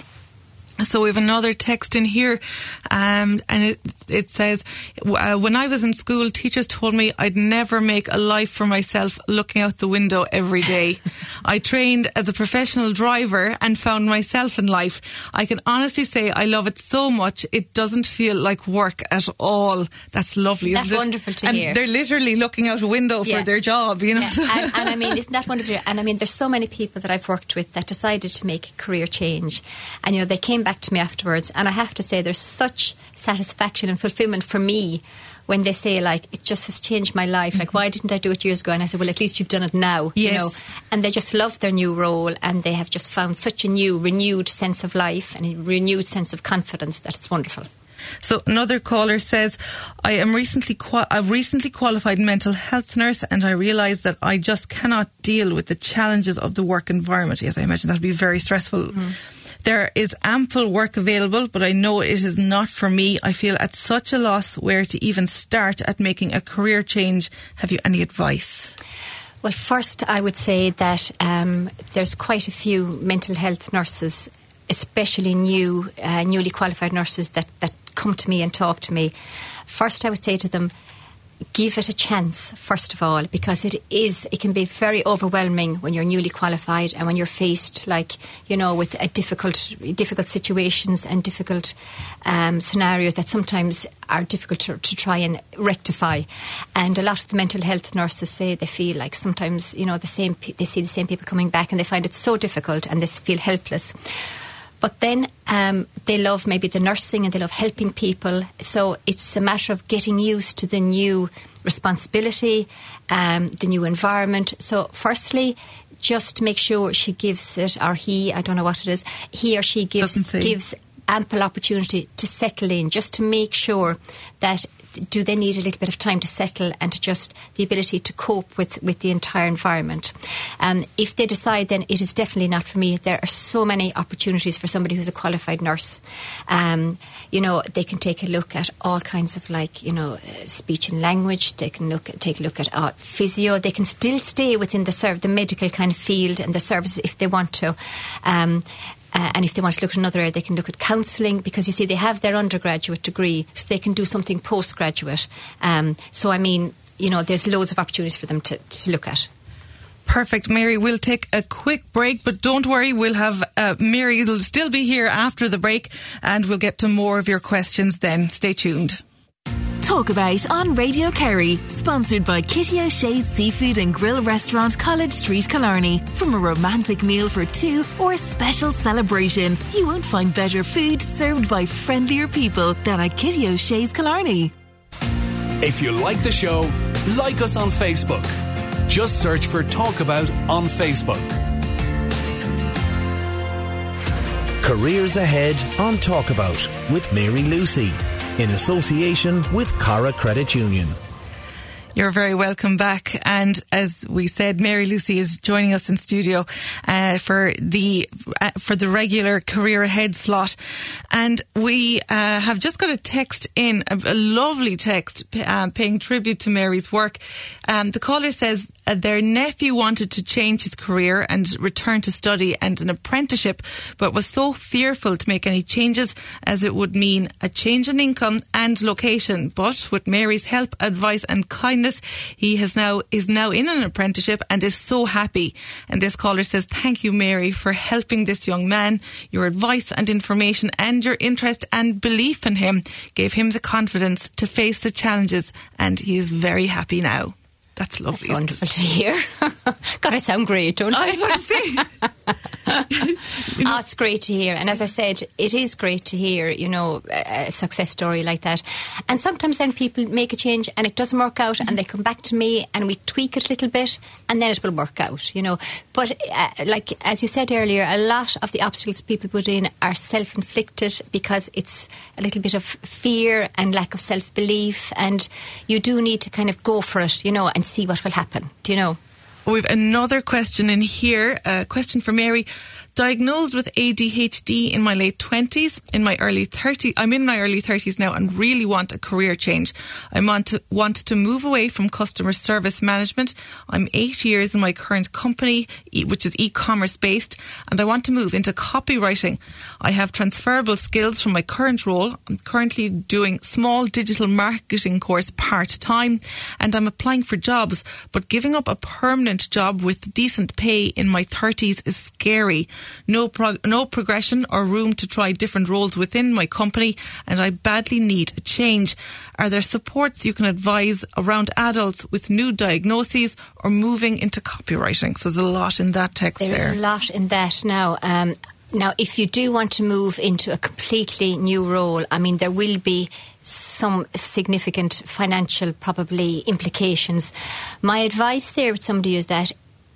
B: So we have another text in here, um, and it, it says, uh, when I was in school, teachers told me I'd never make a life for myself looking out the window every day. I trained as a professional driver and found myself in life. I can honestly say I love it so much, it doesn't feel like work at all. That's lovely,
I: That's
B: isn't it?
I: wonderful to
B: and
I: hear.
B: They're literally looking out a window
I: yeah.
B: for their job, you know.
I: Yeah. and, and I mean, isn't that wonderful? And I mean, there's so many people that I've worked with that decided to make a career change. And, you know, they came back to me afterwards, and I have to say there's such satisfaction and fulfillment for me when they say, like, it just has changed my life. Mm-hmm. Like, why didn't I do it years ago? And I said, well, at least you've done it now.
B: Yes.
I: You know, and they just love their new role, and they have just found such a new, renewed sense of life and a renewed sense of confidence that it's wonderful.
B: So another caller says, I am recently qua- a recently qualified mental health nurse, and I realise that I just cannot deal with the challenges of the work environment. Yes, I imagine that would be very stressful. Mm-hmm. There is ample work available, but I know it is not for me. I feel at such a loss where to even start at making a career change. Have you any advice?
I: Well, first I would say that um, there's quite a few mental health nurses, especially new, uh, newly qualified nurses that, that come to me and talk to me. First I would say to them, give it a chance, first of all, because it is, it can be very overwhelming when you're newly qualified and when you're faced, like, you know, with a difficult, difficult situations and difficult um, scenarios that sometimes are difficult to, to try and rectify. And a lot of the mental health nurses say they feel like sometimes, you know, the same, they see the same people coming back and they find it so difficult and they feel helpless. But then um, they love maybe the nursing and they love helping people. So it's a matter of getting used to the new responsibility, um, the new environment. So firstly, just make sure she gives it, or he, I don't know what it is, he or she gives gives ample opportunity to settle in, just to make sure that do they need a little bit of time to settle and to just the ability to cope with, with the entire environment. Um, if they decide then it is definitely not for me, there are so many opportunities for somebody who's a qualified nurse. Um, you know, they can take a look at all kinds of, like, you know, uh, speech and language. They can look at, take a look at uh, physio. They can still stay within the serv- the medical kind of field and the services if they want to. Um, Uh, and if they want to look at another area, they can look at counselling, because, you see, they have their undergraduate degree, so they can do something postgraduate. Um, so, I mean, you know, there's loads of opportunities for them to, to look at.
B: Perfect, Mary. We'll take a quick break, but don't worry, we'll have uh, Mary will still be here after the break, and we'll get to more of your questions then. Stay tuned.
D: Talk About on Radio Kerry, sponsored by Kitty O'Shea's Seafood and Grill Restaurant, College Street, Killarney. From a romantic meal for two or a special celebration, you won't find better food served by friendlier people than at Kitty O'Shea's Killarney.
A: If you like the show, like us on Facebook. Just search for Talk About on Facebook.
H: Careers Ahead on Talk About with Mary Lucy, in association with Cara Credit Union.
B: You're very welcome back. And as we said, Mary Lucy is joining us in studio uh, for the uh, for the regular Career Ahead slot. And we uh, have just got a text in, a, a lovely text uh, paying tribute to Mary's work. Um, the caller says uh, their nephew wanted to change his career and return to study and an apprenticeship, but was so fearful to make any changes as it would mean a change in income and location. But with Mary's help, advice and kindness, he has now is now in an apprenticeship and is so happy. And this caller says, thank you, Mary, for helping this young man. Your advice and information and your interest and belief in him gave him the confidence to face the challenges, and he is very happy now. That's lovely.
I: That's wonderful to hear. God, I sound great, don't I?
B: I was about to say.
I: You know, oh, it's great to hear. And as I said, it is great to hear, you know, a success story like that. And sometimes then people make a change and it doesn't work out, mm-hmm. and they come back to me and we tweak it a little bit and then it will work out, you know. But uh, like, as you said earlier, a lot of the obstacles people put in are self-inflicted because it's a little bit of fear and lack of self-belief, and you do need to kind of go for it, you know, and see what will happen. Do you know?
B: We've another question in here, a question for Mary. Diagnosed with A D H D in my late twenties, in my early thirties, I'm in my early thirties now and really want a career change. I want to, want to move away from customer service management. I'm eight years in my current company, which is e-commerce based, and I want to move into copywriting. I have transferable skills from my current role. I'm currently doing small digital marketing course part-time, and I'm applying for jobs, but giving up a permanent job with decent pay in my thirties is scary. No prog- no progression or room to try different roles within my company, and I badly need a change. Are there supports you can advise around adults with new diagnoses or moving into copywriting? So there's a lot in that text there.
I: There is a lot in that now. Um, now, if you do want to move into a completely new role, I mean, there will be some significant financial, probably, implications. My advice there with somebody is that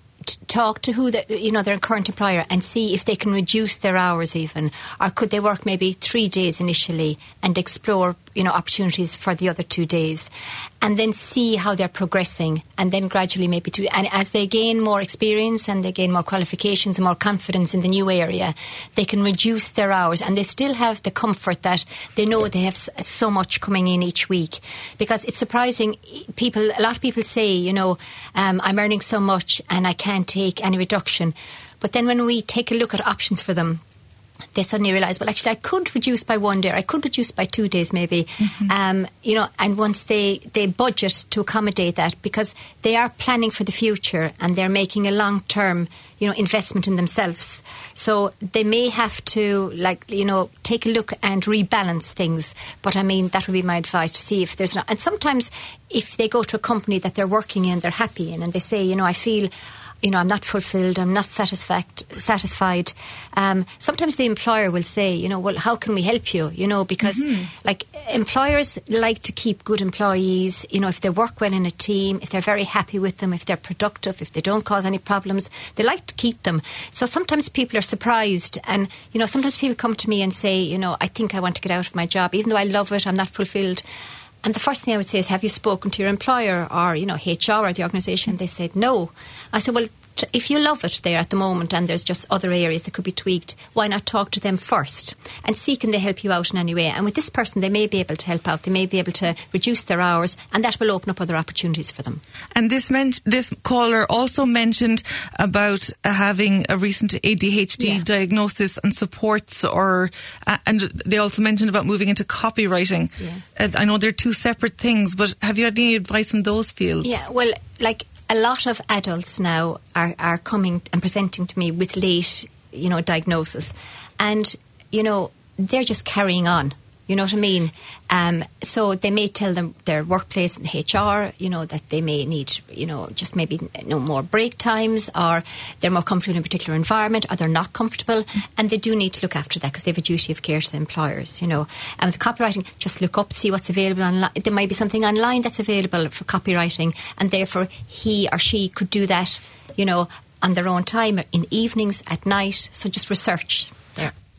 I: talk to who the, you know, their current employer and see if they can reduce their hours even, or could they work maybe three days initially and explore, you know, opportunities for the other two days, and then see how they're progressing, and then gradually maybe to, and as they gain more experience and they gain more qualifications and more confidence in the new area, they can reduce their hours, and they still have the comfort that they know they have so much coming in each week. Because it's surprising, people, a lot of people say, you know, um, I'm earning so much and I can't take any reduction. But then when we take a look at options for them, they suddenly realise, well, actually, I could reduce by one day, or I could reduce by two days maybe. Mm-hmm. Um, you know, and once they, they budget to accommodate that, because they are planning for the future and they're making a long-term, you know, investment in themselves. So they may have to, like, you know, take a look and rebalance things. But I mean, that would be my advice, to see if there's not. And sometimes if they go to a company that they're working in, they're happy in, and they say, you know, I feel, you know, I'm not fulfilled, I'm not satisfied. satisfied. Um, sometimes the employer will say, you know, well, how can we help you? You know, because mm-hmm. like employers like to keep good employees, you know, if they work well in a team, if they're very happy with them, if they're productive, if they don't cause any problems, they like to keep them. So sometimes people are surprised, and, you know, sometimes people come to me and say, you know, I think I want to get out of my job, even though I love it, I'm not fulfilled. And the first thing I would say is, have you spoken to your employer or, you know, H R or the organisation? They said no. I said, well, if you love it there at the moment and there's just other areas that could be tweaked, why not talk to them first and see can they help you out in any way? And with this person, they may be able to help out. They may be able to reduce their hours, and that will open up other opportunities for them.
B: And this men- this caller also mentioned about uh, having a recent A D H D yeah. diagnosis and supports, or uh, and they also mentioned about moving into copywriting. Yeah. Uh, I know they're two separate things, but have you had any advice in those fields?
I: Yeah, well, like, a lot of adults now are, are coming and presenting to me with late, you know, diagnosis. And, you know, they're just carrying on. You know what I mean? Um, so they may tell them their workplace and H R, you know, that they may need, you know, just maybe no more break times, or they're more comfortable in a particular environment, or they're not comfortable. And they do need to look after that because they have a duty of care to the employers, you know. And with copywriting, just look up, see what's available online. There might be something online that's available for copywriting, and therefore he or she could do that, you know, on their own time, in evenings, at night. So just research there.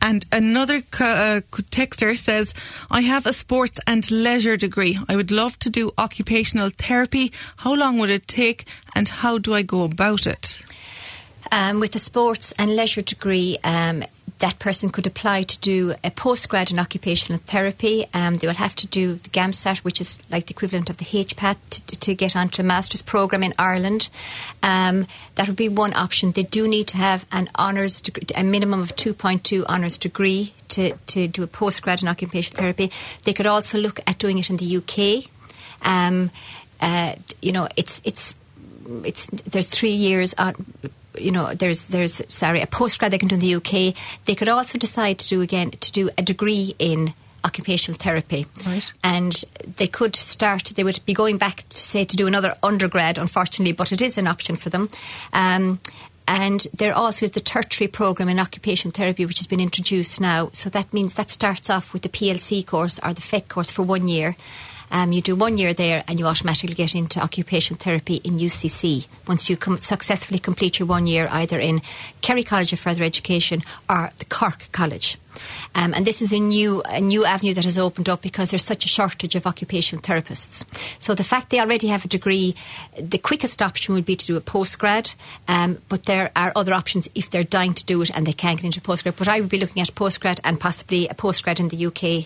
B: And another uh, texter says, I have a sports and leisure degree. I would love to do occupational therapy. How long would it take and how do I go about it?
I: Um, with a sports and leisure degree, um, that person could apply to do a postgrad in occupational therapy. Um, they will have to do the GAMSAT, which is like the equivalent of the H P A T, to, to get onto a master's programme in Ireland. Um, that would be one option. They do need to have an honours degree, a minimum of two point two honours degree to, to do a postgrad in occupational therapy. They could also look at doing it in the U K. Um, uh, you know, it's it's it's there's three years on. You know, there's there's sorry a postgrad they can do in the U K. They could also decide to do again to do a degree in occupational therapy,
B: right?
I: And they could start. They would be going back to say to do another undergrad, unfortunately, but it is an option for them. Um, and there also is the tertiary programme in occupational therapy, which has been introduced now. So that means that starts off with the P L C course or the F E C course for one year. Um, you do one year there and you automatically get into occupational therapy in U C C once you com- successfully complete your one year either in Kerry College of Further Education or the Cork College. Um, and this is a new a new avenue that has opened up because there's such a shortage of occupational therapists. So the fact they already have a degree, the quickest option would be to do a postgrad, um, but there are other options if they're dying to do it and they can't get into postgrad. But I would be looking at postgrad and possibly a postgrad in the U K.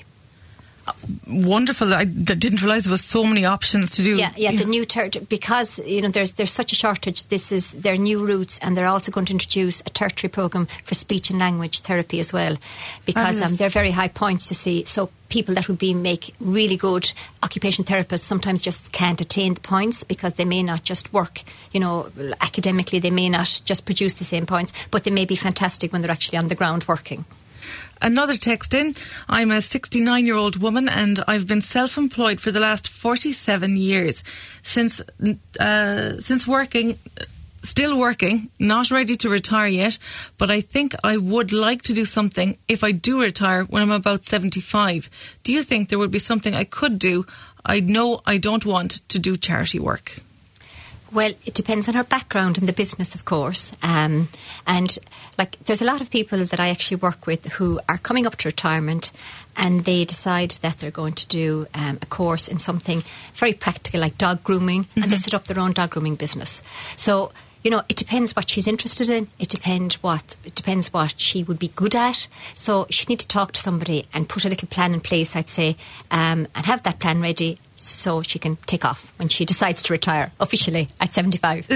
B: Wonderful. I didn't realise there was so many options to do.
I: Yeah, yeah. The new ter- because you know there's there's such a shortage. This is their new routes, and they're also going to introduce a tertiary programme for speech and language therapy as well, because um, they're very high points to see. So people that would be make really good occupational therapists sometimes just can't attain the points because they may not just work. You know, academically they may not just produce the same points, but they may be fantastic when they're actually on the ground working.
B: Another text in, I'm a sixty-nine-year-old woman and I've been self-employed for the last forty-seven years. Since uh, since working, still working, not ready to retire yet, but I think I would like to do something if I do retire when I'm about seventy-five. Do you think there would be something I could do? I know I don't want to do charity work.
I: Well, it depends on her background in the business, of course. Um, and, like, there's a lot of people that I actually work with who are coming up to retirement and they decide that they're going to do um, a course in something very practical, like dog grooming, mm-hmm. and they set up their own dog grooming business. So, you know, it depends what she's interested in. It depends what it depends what she would be good at. So she'd need to talk to somebody and put a little plan in place, I'd say, um, and have that plan ready so she can take off when she decides to retire officially at seventy-five.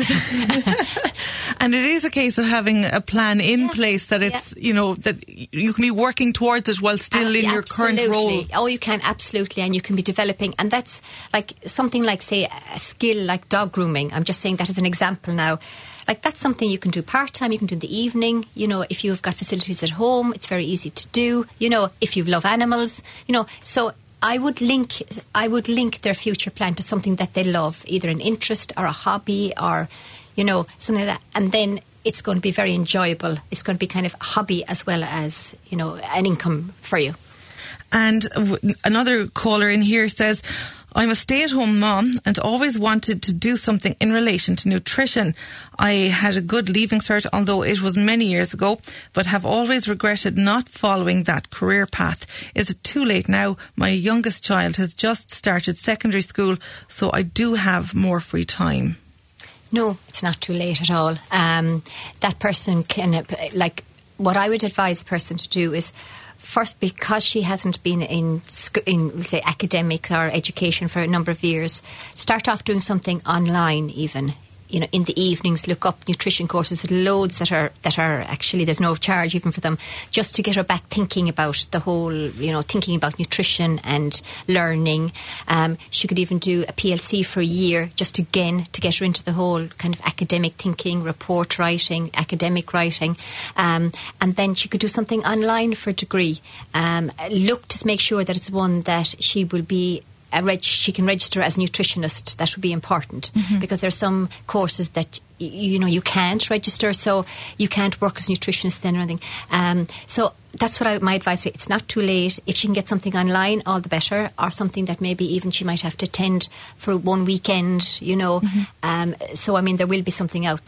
B: And it is a case of having a plan in yeah. place that it's, yeah. you know, that you can be working towards it while still uh, in yeah, your
I: absolutely.
B: current role.
I: Oh, you can, absolutely. And you can be developing. And that's like something like, say, a skill like dog grooming. I'm just saying that as an example now. Like, that's something you can do part-time, you can do in the evening. You know, if you've got facilities at home, it's very easy to do. You know, if you love animals, you know, so I would link I would link their future plan to something that they love, either an interest or a hobby or, you know, something like that. And then it's going to be very enjoyable. It's going to be kind of a hobby as well as, you know, an income for you.
B: And w- another caller in here says, I'm a stay-at-home mom and always wanted to do something in relation to nutrition. I had a good leaving cert, although it was many years ago, but have always regretted not following that career path. Is it too late now? My youngest child has just started secondary school, so I do have more free time.
I: No, it's not too late at all. Um, that person can, like, what I would advise a person to do is, first, because she hasn't been in, in say, academic or education for a number of years, start off doing something online even. You know, in the evenings, look up nutrition courses, loads that are that are actually, there's no charge even for them, just to get her back thinking about the whole, you know, thinking about nutrition and learning. Um, she could even do a P L C for a year, just again to get her into the whole kind of academic thinking, report writing, academic writing. Um, and then she could do something online for a degree. Um, look to make sure that it's one that she will be A reg- she can register as a nutritionist. That would be important, mm-hmm. because there are some courses that y- you know you can't register, so you can't work as a nutritionist then or anything. Um, so that's what I, my advice. It's not too late. If she can get something online, all the better, or something that maybe even she might have to attend for one weekend. You know, mm-hmm. um, so I mean there will be something out there.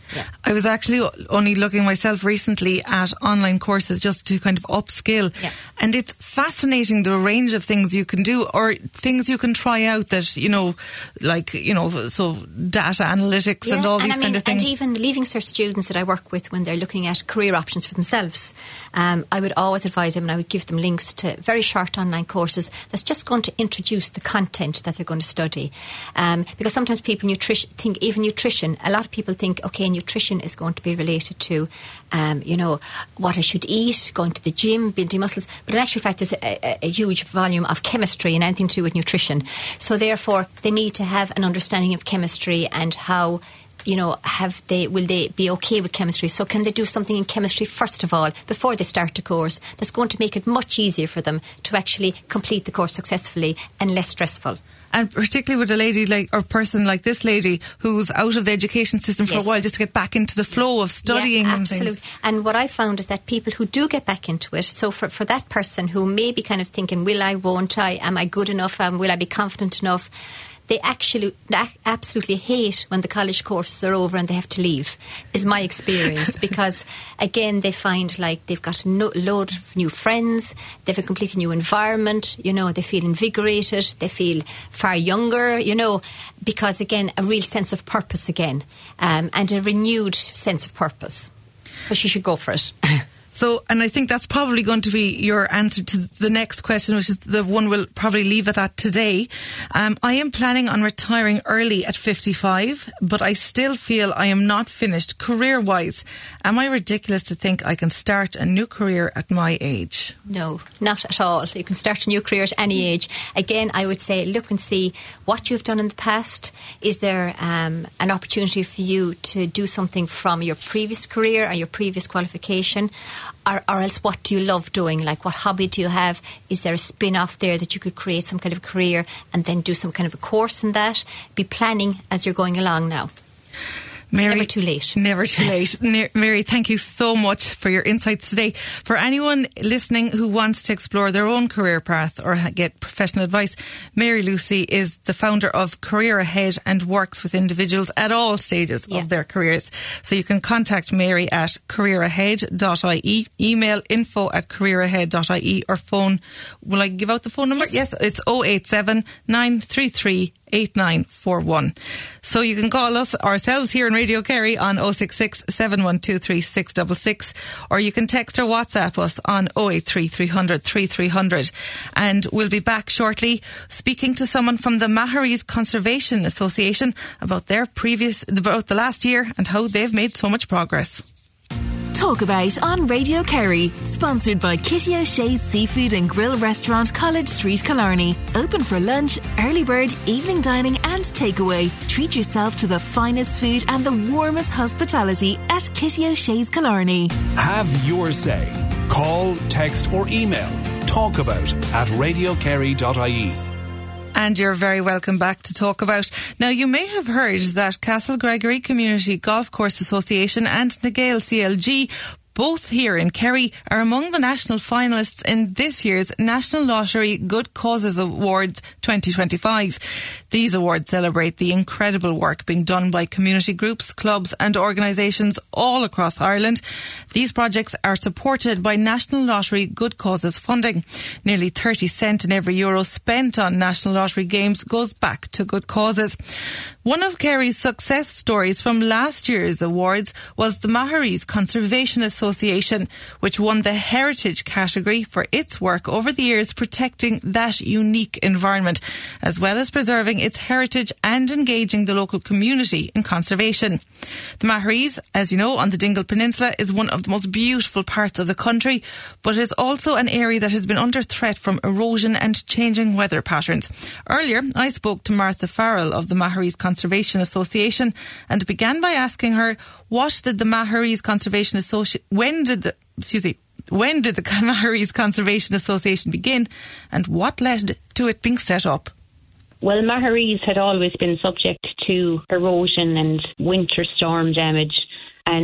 I: Yeah.
B: I was actually only looking myself recently at online courses just to kind of upskill.
I: Yeah.
B: And it's fascinating the range of things you can do, or things you can try out that, you know, like, you know, so data analytics
I: yeah.
B: and all
I: and
B: these
I: I mean,
B: kind of things.
I: And even the Leaving Cert students that I work with, when they're looking at career options for themselves, um, I would always advise them, and I would give them links to very short online courses that's just going to introduce the content that they're going to study. Um, because sometimes people nutrition, think, even nutrition, a lot of people think, okay, nutrition is going to be related to, um, you know, what I should eat, going to the gym, building muscles. But in actual fact, there's a, a, a huge volume of chemistry and anything to do with nutrition. So therefore, they need to have an understanding of chemistry and how, you know, have they, will they be okay with chemistry? So can they do something in chemistry first of all before they start the course that's going to make it much easier for them to actually complete the course successfully and less stressful?
B: And particularly with a lady like, or person like this lady who's out of the education system for
I: Yes.
B: a while, just to get back into the flow of studying
I: yeah,
B: and
I: absolutely.
B: things.
I: And what I found is that people who do get back into it, so for, for that person who may be kind of thinking, will I, won't I, am I good enough, um, will I be confident enough, they actually they absolutely hate when the college courses are over and they have to leave, is my experience. Because, again, they find like they've got a no, load of new friends, they have a completely new environment, you know, they feel invigorated, they feel far younger, you know, because, again, a real sense of purpose again, um, and a renewed sense of purpose. So she should go for it.
B: So, and I think that's probably going to be your answer to the next question, which is the one we'll probably leave it at today. Um, I am planning on retiring early at fifty-five, but I still feel I am not finished career-wise. Am I ridiculous to think I can start a new career at my age?
I: No, not at all. You can start a new career at any age. Again, I would say look and see what you've done in the past. Is there um, an opportunity for you to do something from your previous career or your previous qualification? Or, or else what do you love doing? Like, what hobby do you have? Is there a spin-off there that you could create some kind of a career and then do some kind of a course in that? Be planning as you're going along now.
B: Mary,
I: never too late.
B: Never too late. Ne- Mary, thank you so much for your insights today. For anyone listening who wants to explore their own career path or ha- get professional advice, Mary Lucy is the founder of Career Ahead and works with individuals at all stages yeah. of their careers. So you can contact Mary at career ahead dot I E, email info at career ahead dot I E, or phone. Will I give out the phone number? Yes, yes, it's oh eight seven, nine three three, eight nine four one. So you can call us ourselves here in Radio Kerry on oh six six, seven one two three, six six six, or you can text or WhatsApp us on oh eight three, three hundred, thirty-three hundred. And we'll be back shortly speaking to someone from the Maharees Conservation Association about their previous, about the last year and how they've made so much progress.
D: Talk About on Radio Kerry, sponsored by Kitty O'Shea's Seafood and Grill Restaurant, College Street, Killarney. Open for lunch, early bird, evening dining and takeaway. Treat yourself to the finest food and the warmest hospitality at Kitty O'Shea's, Killarney.
A: Have your say. Call, text or email talkabout at radio kerry dot I E.
B: And you're very welcome back to Talk About. Now, you may have heard that Castle Gregory Community Golf Course Association and Nagale C L G, both here in Kerry, are among the national finalists in this year's National Lottery Good Causes Awards twenty twenty-five. These awards celebrate the incredible work being done by community groups, clubs and organisations all across Ireland. These projects are supported by National Lottery Good Causes funding. Nearly thirty cent in every euro spent on National Lottery games goes back to good causes. One of Kerry's success stories from last year's awards was the Maharees Conservation Association, which won the Heritage category for its work over the years protecting that unique environment, as well as preserving its heritage and engaging the local community in conservation. The Maharees, as you know, on the Dingle Peninsula, is one of the most beautiful parts of the country, but is also an area that has been under threat from erosion and changing weather patterns. Earlier, I spoke to Martha Farrell of the Maharees Conservation Association and began by asking her, what did the Maharees Conservation Association, when did the, excuse me, when did the Maharees Conservation Association begin and what led to it being set up?
J: Well, Maharees had always been subject to erosion and winter storm damage, and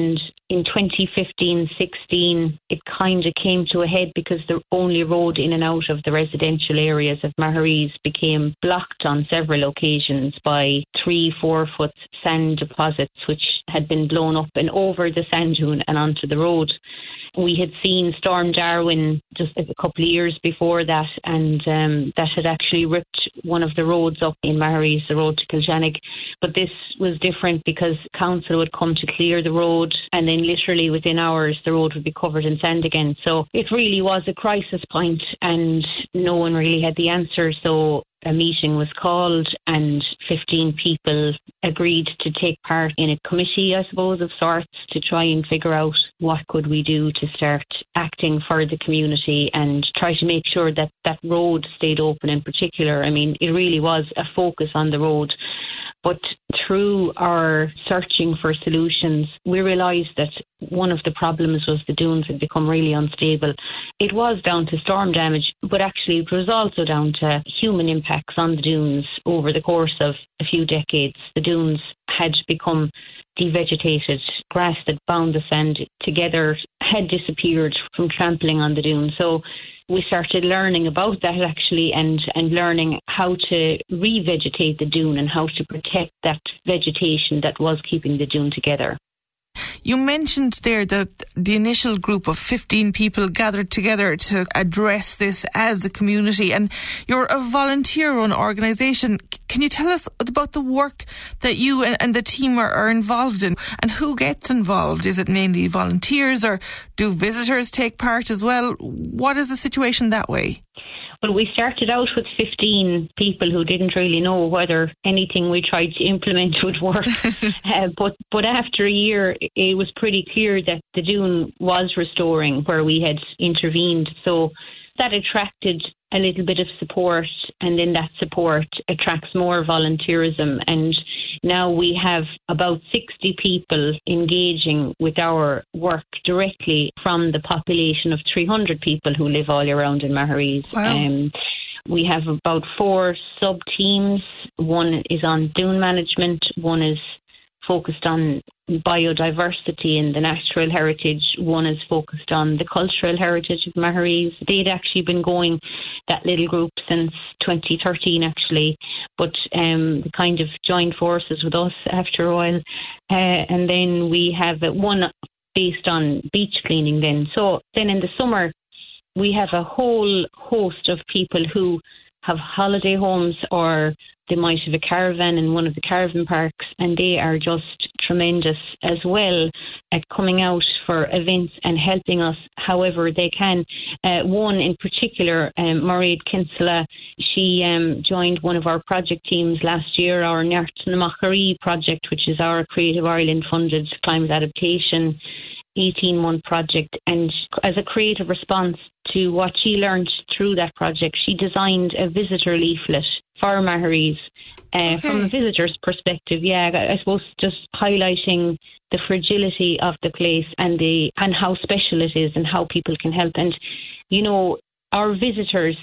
J: in twenty fifteen sixteen, it kind of came to a head because the only road in and out of the residential areas of Maharees became blocked on several occasions by three, four foot sand deposits which had been blown up and over the sand dune and onto the road. We had seen Storm Darwin just a couple of years before that, and um, that had actually ripped one of the roads up in Maharees, the road to Kiljanig. But this was different because council would come to clear the road, and then literally within hours the road would be covered in sand again. So it really was a crisis point, and no one really had the answer. So a meeting was called and fifteen people agreed to take part in a committee, I suppose, of sorts, to try and figure out what could we do to start acting for the community and try to make sure that that road stayed open in particular. I mean, it really was a focus on the road. But through our searching for solutions, we realised that one of the problems was the dunes had become really unstable. It was down to storm damage, but actually it was also down to human impacts on the dunes over the course of a few decades. The dunes had become devegetated. Grass that bound the sand together had disappeared from trampling on the dunes. So we started learning about that actually and, and learning how to revegetate the dune and how to protect that vegetation that was keeping the dune together.
B: You mentioned there that the initial group of fifteen people gathered together to address this as a community, and you're a volunteer-run organisation. Can you tell us about the work that you and the team are, are involved in, and who gets involved? Is it mainly volunteers, or do visitors take part as well? What is the situation that way?
J: Well, we started out with fifteen people who didn't really know whether anything we tried to implement would work. uh, but but after a year, it was pretty clear that the dune was restoring where we had intervened. So that attracted a little bit of support, and then that support attracts more volunteerism. And now we have about sixty people engaging with our work directly from the population of three hundred people who live all year round in Maharees.
B: Wow.
J: Um, we have about four sub-teams. One is on dune management, one is focused on biodiversity and the natural heritage. One is focused on the cultural heritage of Maharees. They'd actually been going, that little group, since twenty thirteen actually, but um, they kind of joined forces with us after a while. Uh, and then we have one based on beach cleaning then. So then in the summer, we have a whole host of people who have holiday homes, or they might have a caravan in one of the caravan parks, and they are just tremendous as well at coming out for events and helping us however they can. Uh, one in particular, um, Mairead Kinsella, she um, joined one of our project teams last year, our Neart na Machari project, which is our Creative Ireland funded climate adaptation eighteen-month project, and as a creative response to what she learned through that project, she designed a visitor leaflet for Maharees uh, okay. from a visitor's perspective. Yeah, I suppose just highlighting the fragility of the place and the and how special it is and how people can help. And you know, our visitors,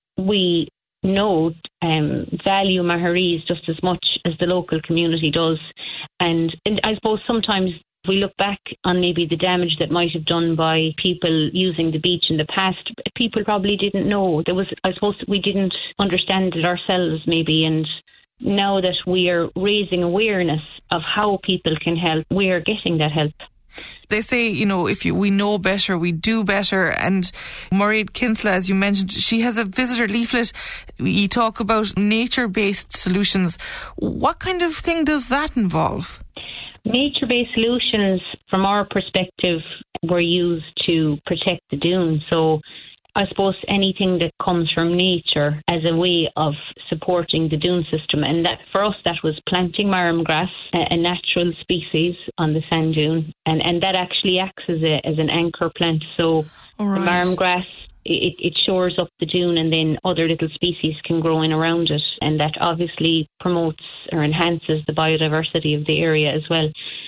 J: we know um, value Maharees just as much as the local community does, and, and I suppose sometimes we look back on maybe the damage that might have done by people using the beach in the past, people probably didn't know. There was, I suppose, we didn't understand it ourselves maybe, and now that we are raising awareness of how people can help, we are getting that help.
B: They say, you know, if you, we know better, we do better. And Mairead Kinsella, as you mentioned, she has a visitor leaflet. You talk about nature-based solutions. What kind of thing does that involve?
J: Nature-based solutions, from our perspective, were used to protect the dunes. So I suppose anything that comes from nature as a way of supporting the dune system. And that for us, that was planting marram grass, a natural species on the sand dune. And, and that actually acts as, a, as an anchor plant. So All right. the marram grass, it, it shores up the dune, and then other little species can grow in around it. And that obviously promotes or enhances the biodiversity of the area as well.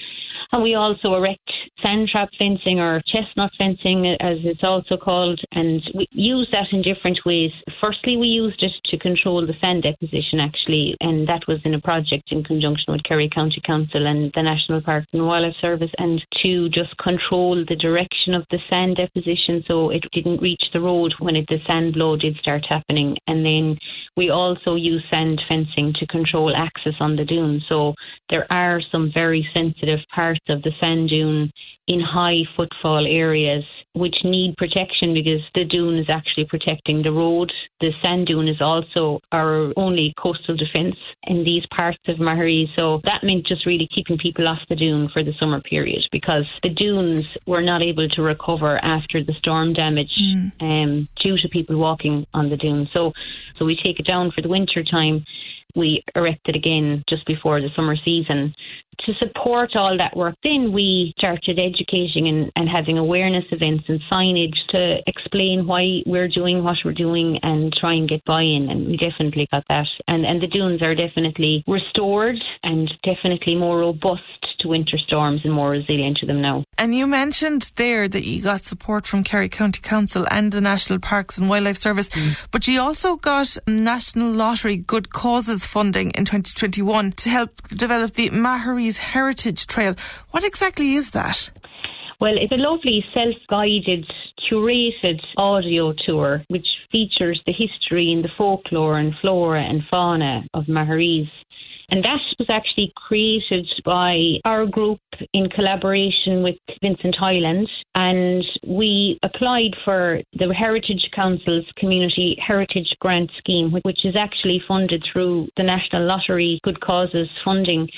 J: And we also erect sand trap fencing, or chestnut fencing as it's also called, and we use that in different ways. Firstly, we used it to control the sand deposition actually, and that was in a project in conjunction with Kerry County Council and the National Parks and Wildlife Service, and to just control the direction of the sand deposition so it didn't reach the road when it, the sand blow did start happening. And then we also use sand fencing to control access on the dune. So there are some very sensitive parts of the sand dune in high footfall areas which need protection, because the dune is actually protecting the road. The sand dune is also our only coastal defence in these parts of Maharees. So that meant just really keeping people off the dune for the summer period, because the dunes were not able to recover after the storm damage mm. um, due to people walking on the dune. So, so we take it down for the winter time. We erect it again just before the summer season. To support all that work, then we started educating and, and having awareness events and signage to explain why we're doing what we're doing and try and get buy-in, and we definitely got that. And, and the dunes are definitely restored and definitely more robust to winter storms and more resilient to them now.
B: And you mentioned there that you got support from Kerry County Council and the National Parks and Wildlife Service, mm. but you also got National Lottery Good Causes funding in twenty twenty-one to help develop the Maharees Heritage Trail. What exactly is that?
J: Well, it's a lovely self-guided, curated audio tour which features the history and the folklore and flora and fauna of Maharees. And that was actually created by our group in collaboration with Vincent Highland, and we applied for the Heritage Council's Community Heritage Grant Scheme, which is actually funded through the National Lottery Good Causes funding.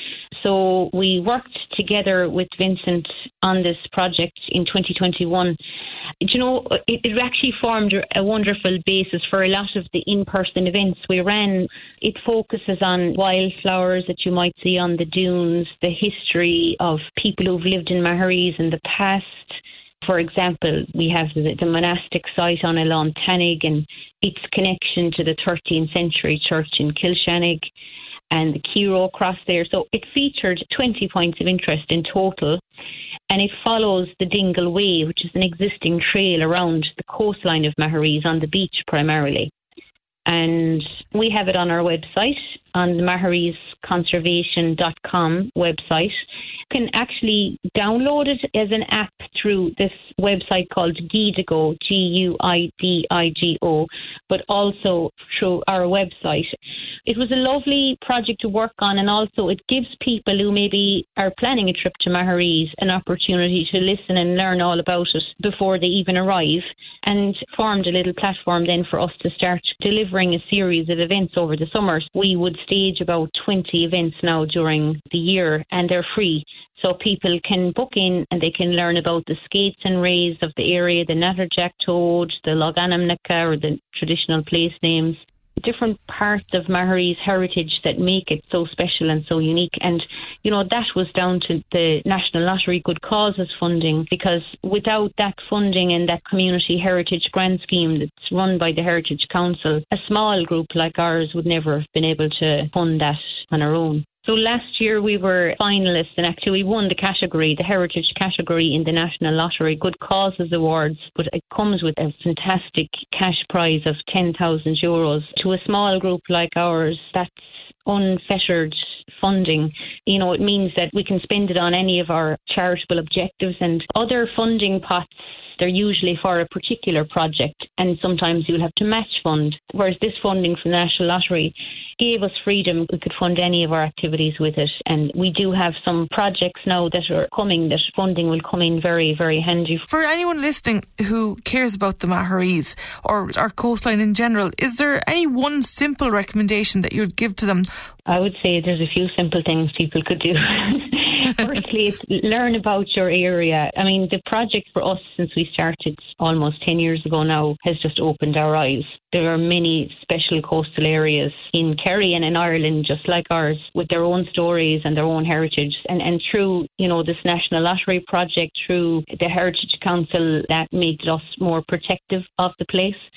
J: So we worked together with Vincent on this project in twenty twenty-one. You know, it, it actually formed a wonderful basis for a lot of the in-person events we ran. It focuses on wildflowers that you might see on the dunes, the history of people who've lived in Maharees in the past. For example, we have the, the monastic site on Elan Tanig and its connection to the thirteenth century church in Kilshannig and the Kiro Cross there. So it featured twenty points of interest in total. And it follows the Dingle Way, which is an existing trail around the coastline of Maharees on the beach primarily. And we have it on our website, on the maharees conservation dot com website. You can actually download it as an app through this website called Guidigo, G U I D I G O, but also through our website. It was a lovely project to work on, and also it gives people who maybe are planning a trip to Maharees an opportunity to listen and learn all about it before they even arrive, and formed a little platform then for us to start delivering a series of events over the summer. We would stage about twenty events now during the year, and they're free. So people can book in and they can learn about the skates and rays of the area, the Natterjack Toad, the Loganamnica, or the traditional place names. Different parts of Maharees heritage that make it so special and so unique. And, you know, that was down to the National Lottery Good Causes funding, because without that funding and that Community Heritage Grant Scheme that's run by the Heritage Council, a small group like ours would never have been able to fund that on our own. So last year we were finalists, and actually we won the category, the Heritage category in the National Lottery Good Causes Awards, but it comes with a fantastic cash prize of ten thousand euros. To a small group like ours, that's unfettered funding. You know, it means that we can spend it on any of our charitable objectives, and other funding pots, they're usually for a particular project, and sometimes you'll have to match fund. Whereas this funding from the National Lottery gave us freedom. We could fund any of our activities with it. And we do have some projects now that are coming, that funding will come in very, very handy.
B: For anyone listening who cares about the Maharees or our coastline in general, is there any one simple recommendation that you'd give to them?
J: I would say there's a few simple things people could do. Firstly, it's learn about your area. I mean, the project for us, since we started almost ten years ago now, has just opened our eyes. There are many special coastal areas in Kerry and in Ireland, just like ours, with their own stories and their own heritage. And, and through, you know, this National Lottery project, through the Heritage Council, that made us more protective of the place.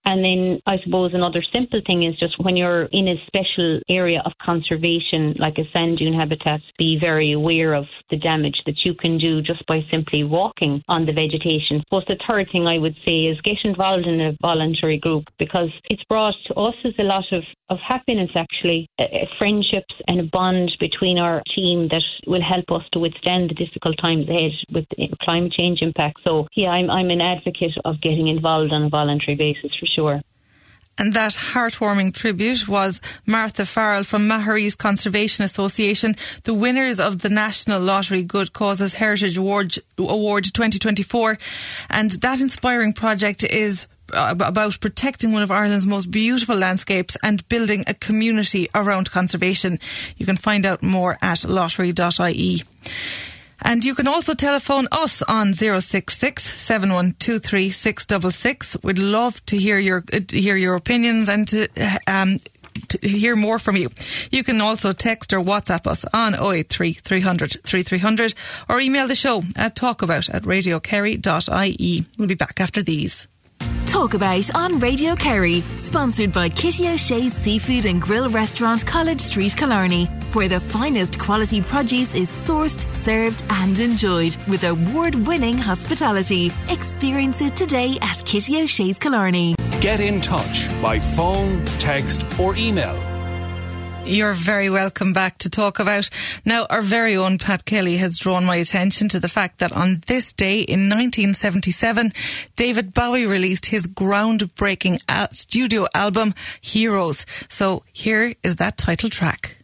J: And then I suppose another simple thing is just when you're in a special area of conservation, like a sand dune habitat, be very aware of the damage that you can do just by simply walking on the vegetation. But the third thing I would say is get involved in a voluntary group, because it's brought to us is a lot of, of happiness, actually, uh, friendships and a bond between our team that will help us to withstand the difficult times ahead with climate change impact. So yeah, I'm, I'm an advocate of getting involved on a voluntary basis for sure.
B: And that heartwarming tribute was Martha Farrell from Maharees Conservation Association, the winners of the National Lottery Good Causes Heritage Award, Award twenty twenty-four. And that inspiring project is about protecting one of Ireland's most beautiful landscapes and building a community around conservation. You can find out more at lottery dot I E. And you can also telephone us on zero six six, seven one two three, six six six. We'd love to hear your uh, hear your opinions and to um to hear more from you. You can also text or WhatsApp us on oh eight three, three hundred, thirty-three hundred or email the show at talkabout at radio kerry dot I E. We'll be back after these.
D: Talk About on Radio Kerry, sponsored by Kitty O'Shea's Seafood and Grill Restaurant, College Street, Killarney, where the finest quality produce is sourced, served and enjoyed with award-winning hospitality. Experience it today at Kitty O'Shea's Killarney.
A: Get in touch by phone, text or email.
B: You're very welcome back to Talk About. Now, our very own Pat Kelly has drawn my attention to the fact that on this day in nineteen seventy-seven, David Bowie released his groundbreaking al- studio album, Heroes. So here is that title track.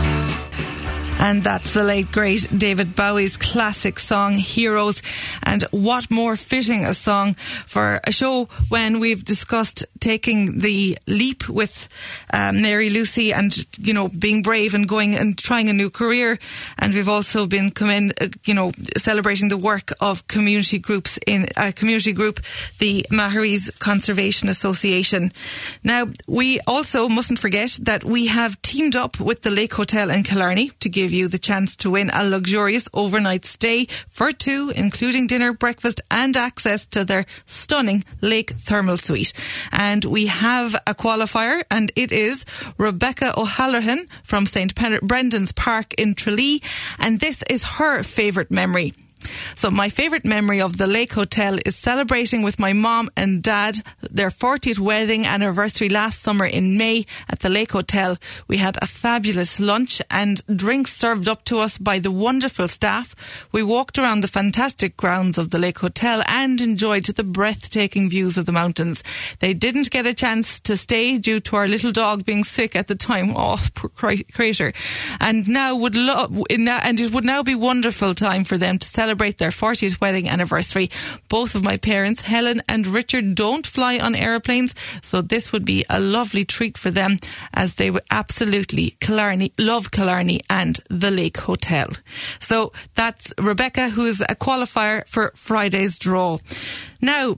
B: And that's the late, great David Bowie's classic song, Heroes. And what more fitting a song for a show when we've discussed taking the leap with um, Mary Lucy and, you know, being brave and going and trying a new career. And we've also been, commend, uh, you know, celebrating the work of community groups in a uh, community group, the Maharees Conservation Association. Now, we also mustn't forget that we have teamed up with the Lake Hotel in Killarney to give you the chance to win a luxurious overnight stay for two, including dinner, breakfast and access to their stunning lake thermal suite. And we have a qualifier, and it is Rebecca O'Halloran from Saint Brendan's Park in Tralee, and this is her favourite memory. So my favourite memory of the Lake Hotel is celebrating with my mom and dad their fortieth wedding anniversary last summer in May at the Lake Hotel. We had a fabulous lunch and drinks served up to us by the wonderful staff. We walked around the fantastic grounds of the Lake Hotel and enjoyed the breathtaking views of the mountains. They didn't get a chance to stay due to our little dog being sick at the time. Oh, poor crater. And now would lo- and it would now be wonderful time for them to celebrate their fortieth wedding anniversary. Both of my parents, Helen and Richard, don't fly on aeroplanes, so this would be a lovely treat for them, as they would absolutely Killarney, love Killarney and the Lake Hotel. So that's Rebecca, who is a qualifier for Friday's draw. Now,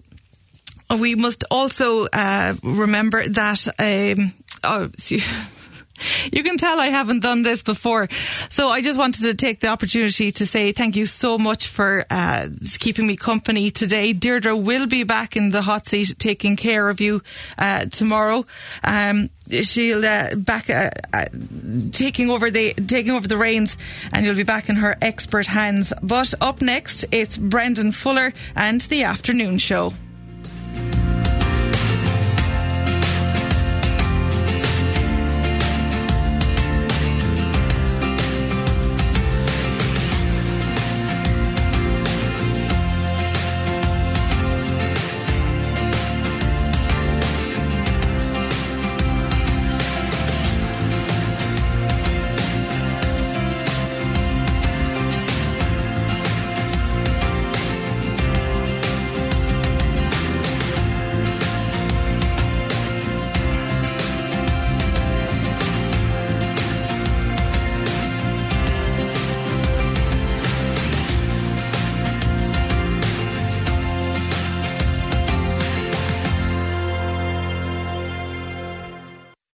B: we must also uh, remember that um, oh, see, you can tell I haven't done this before. So I just wanted to take the opportunity to say thank you so much for uh, keeping me company today. Deirdre will be back in the hot seat taking care of you uh, tomorrow. Um, she'll uh, back uh, uh, taking over the taking over the reins, and you'll be back in her expert hands. But up next, it's Brendan Fuller and the Afternoon Show.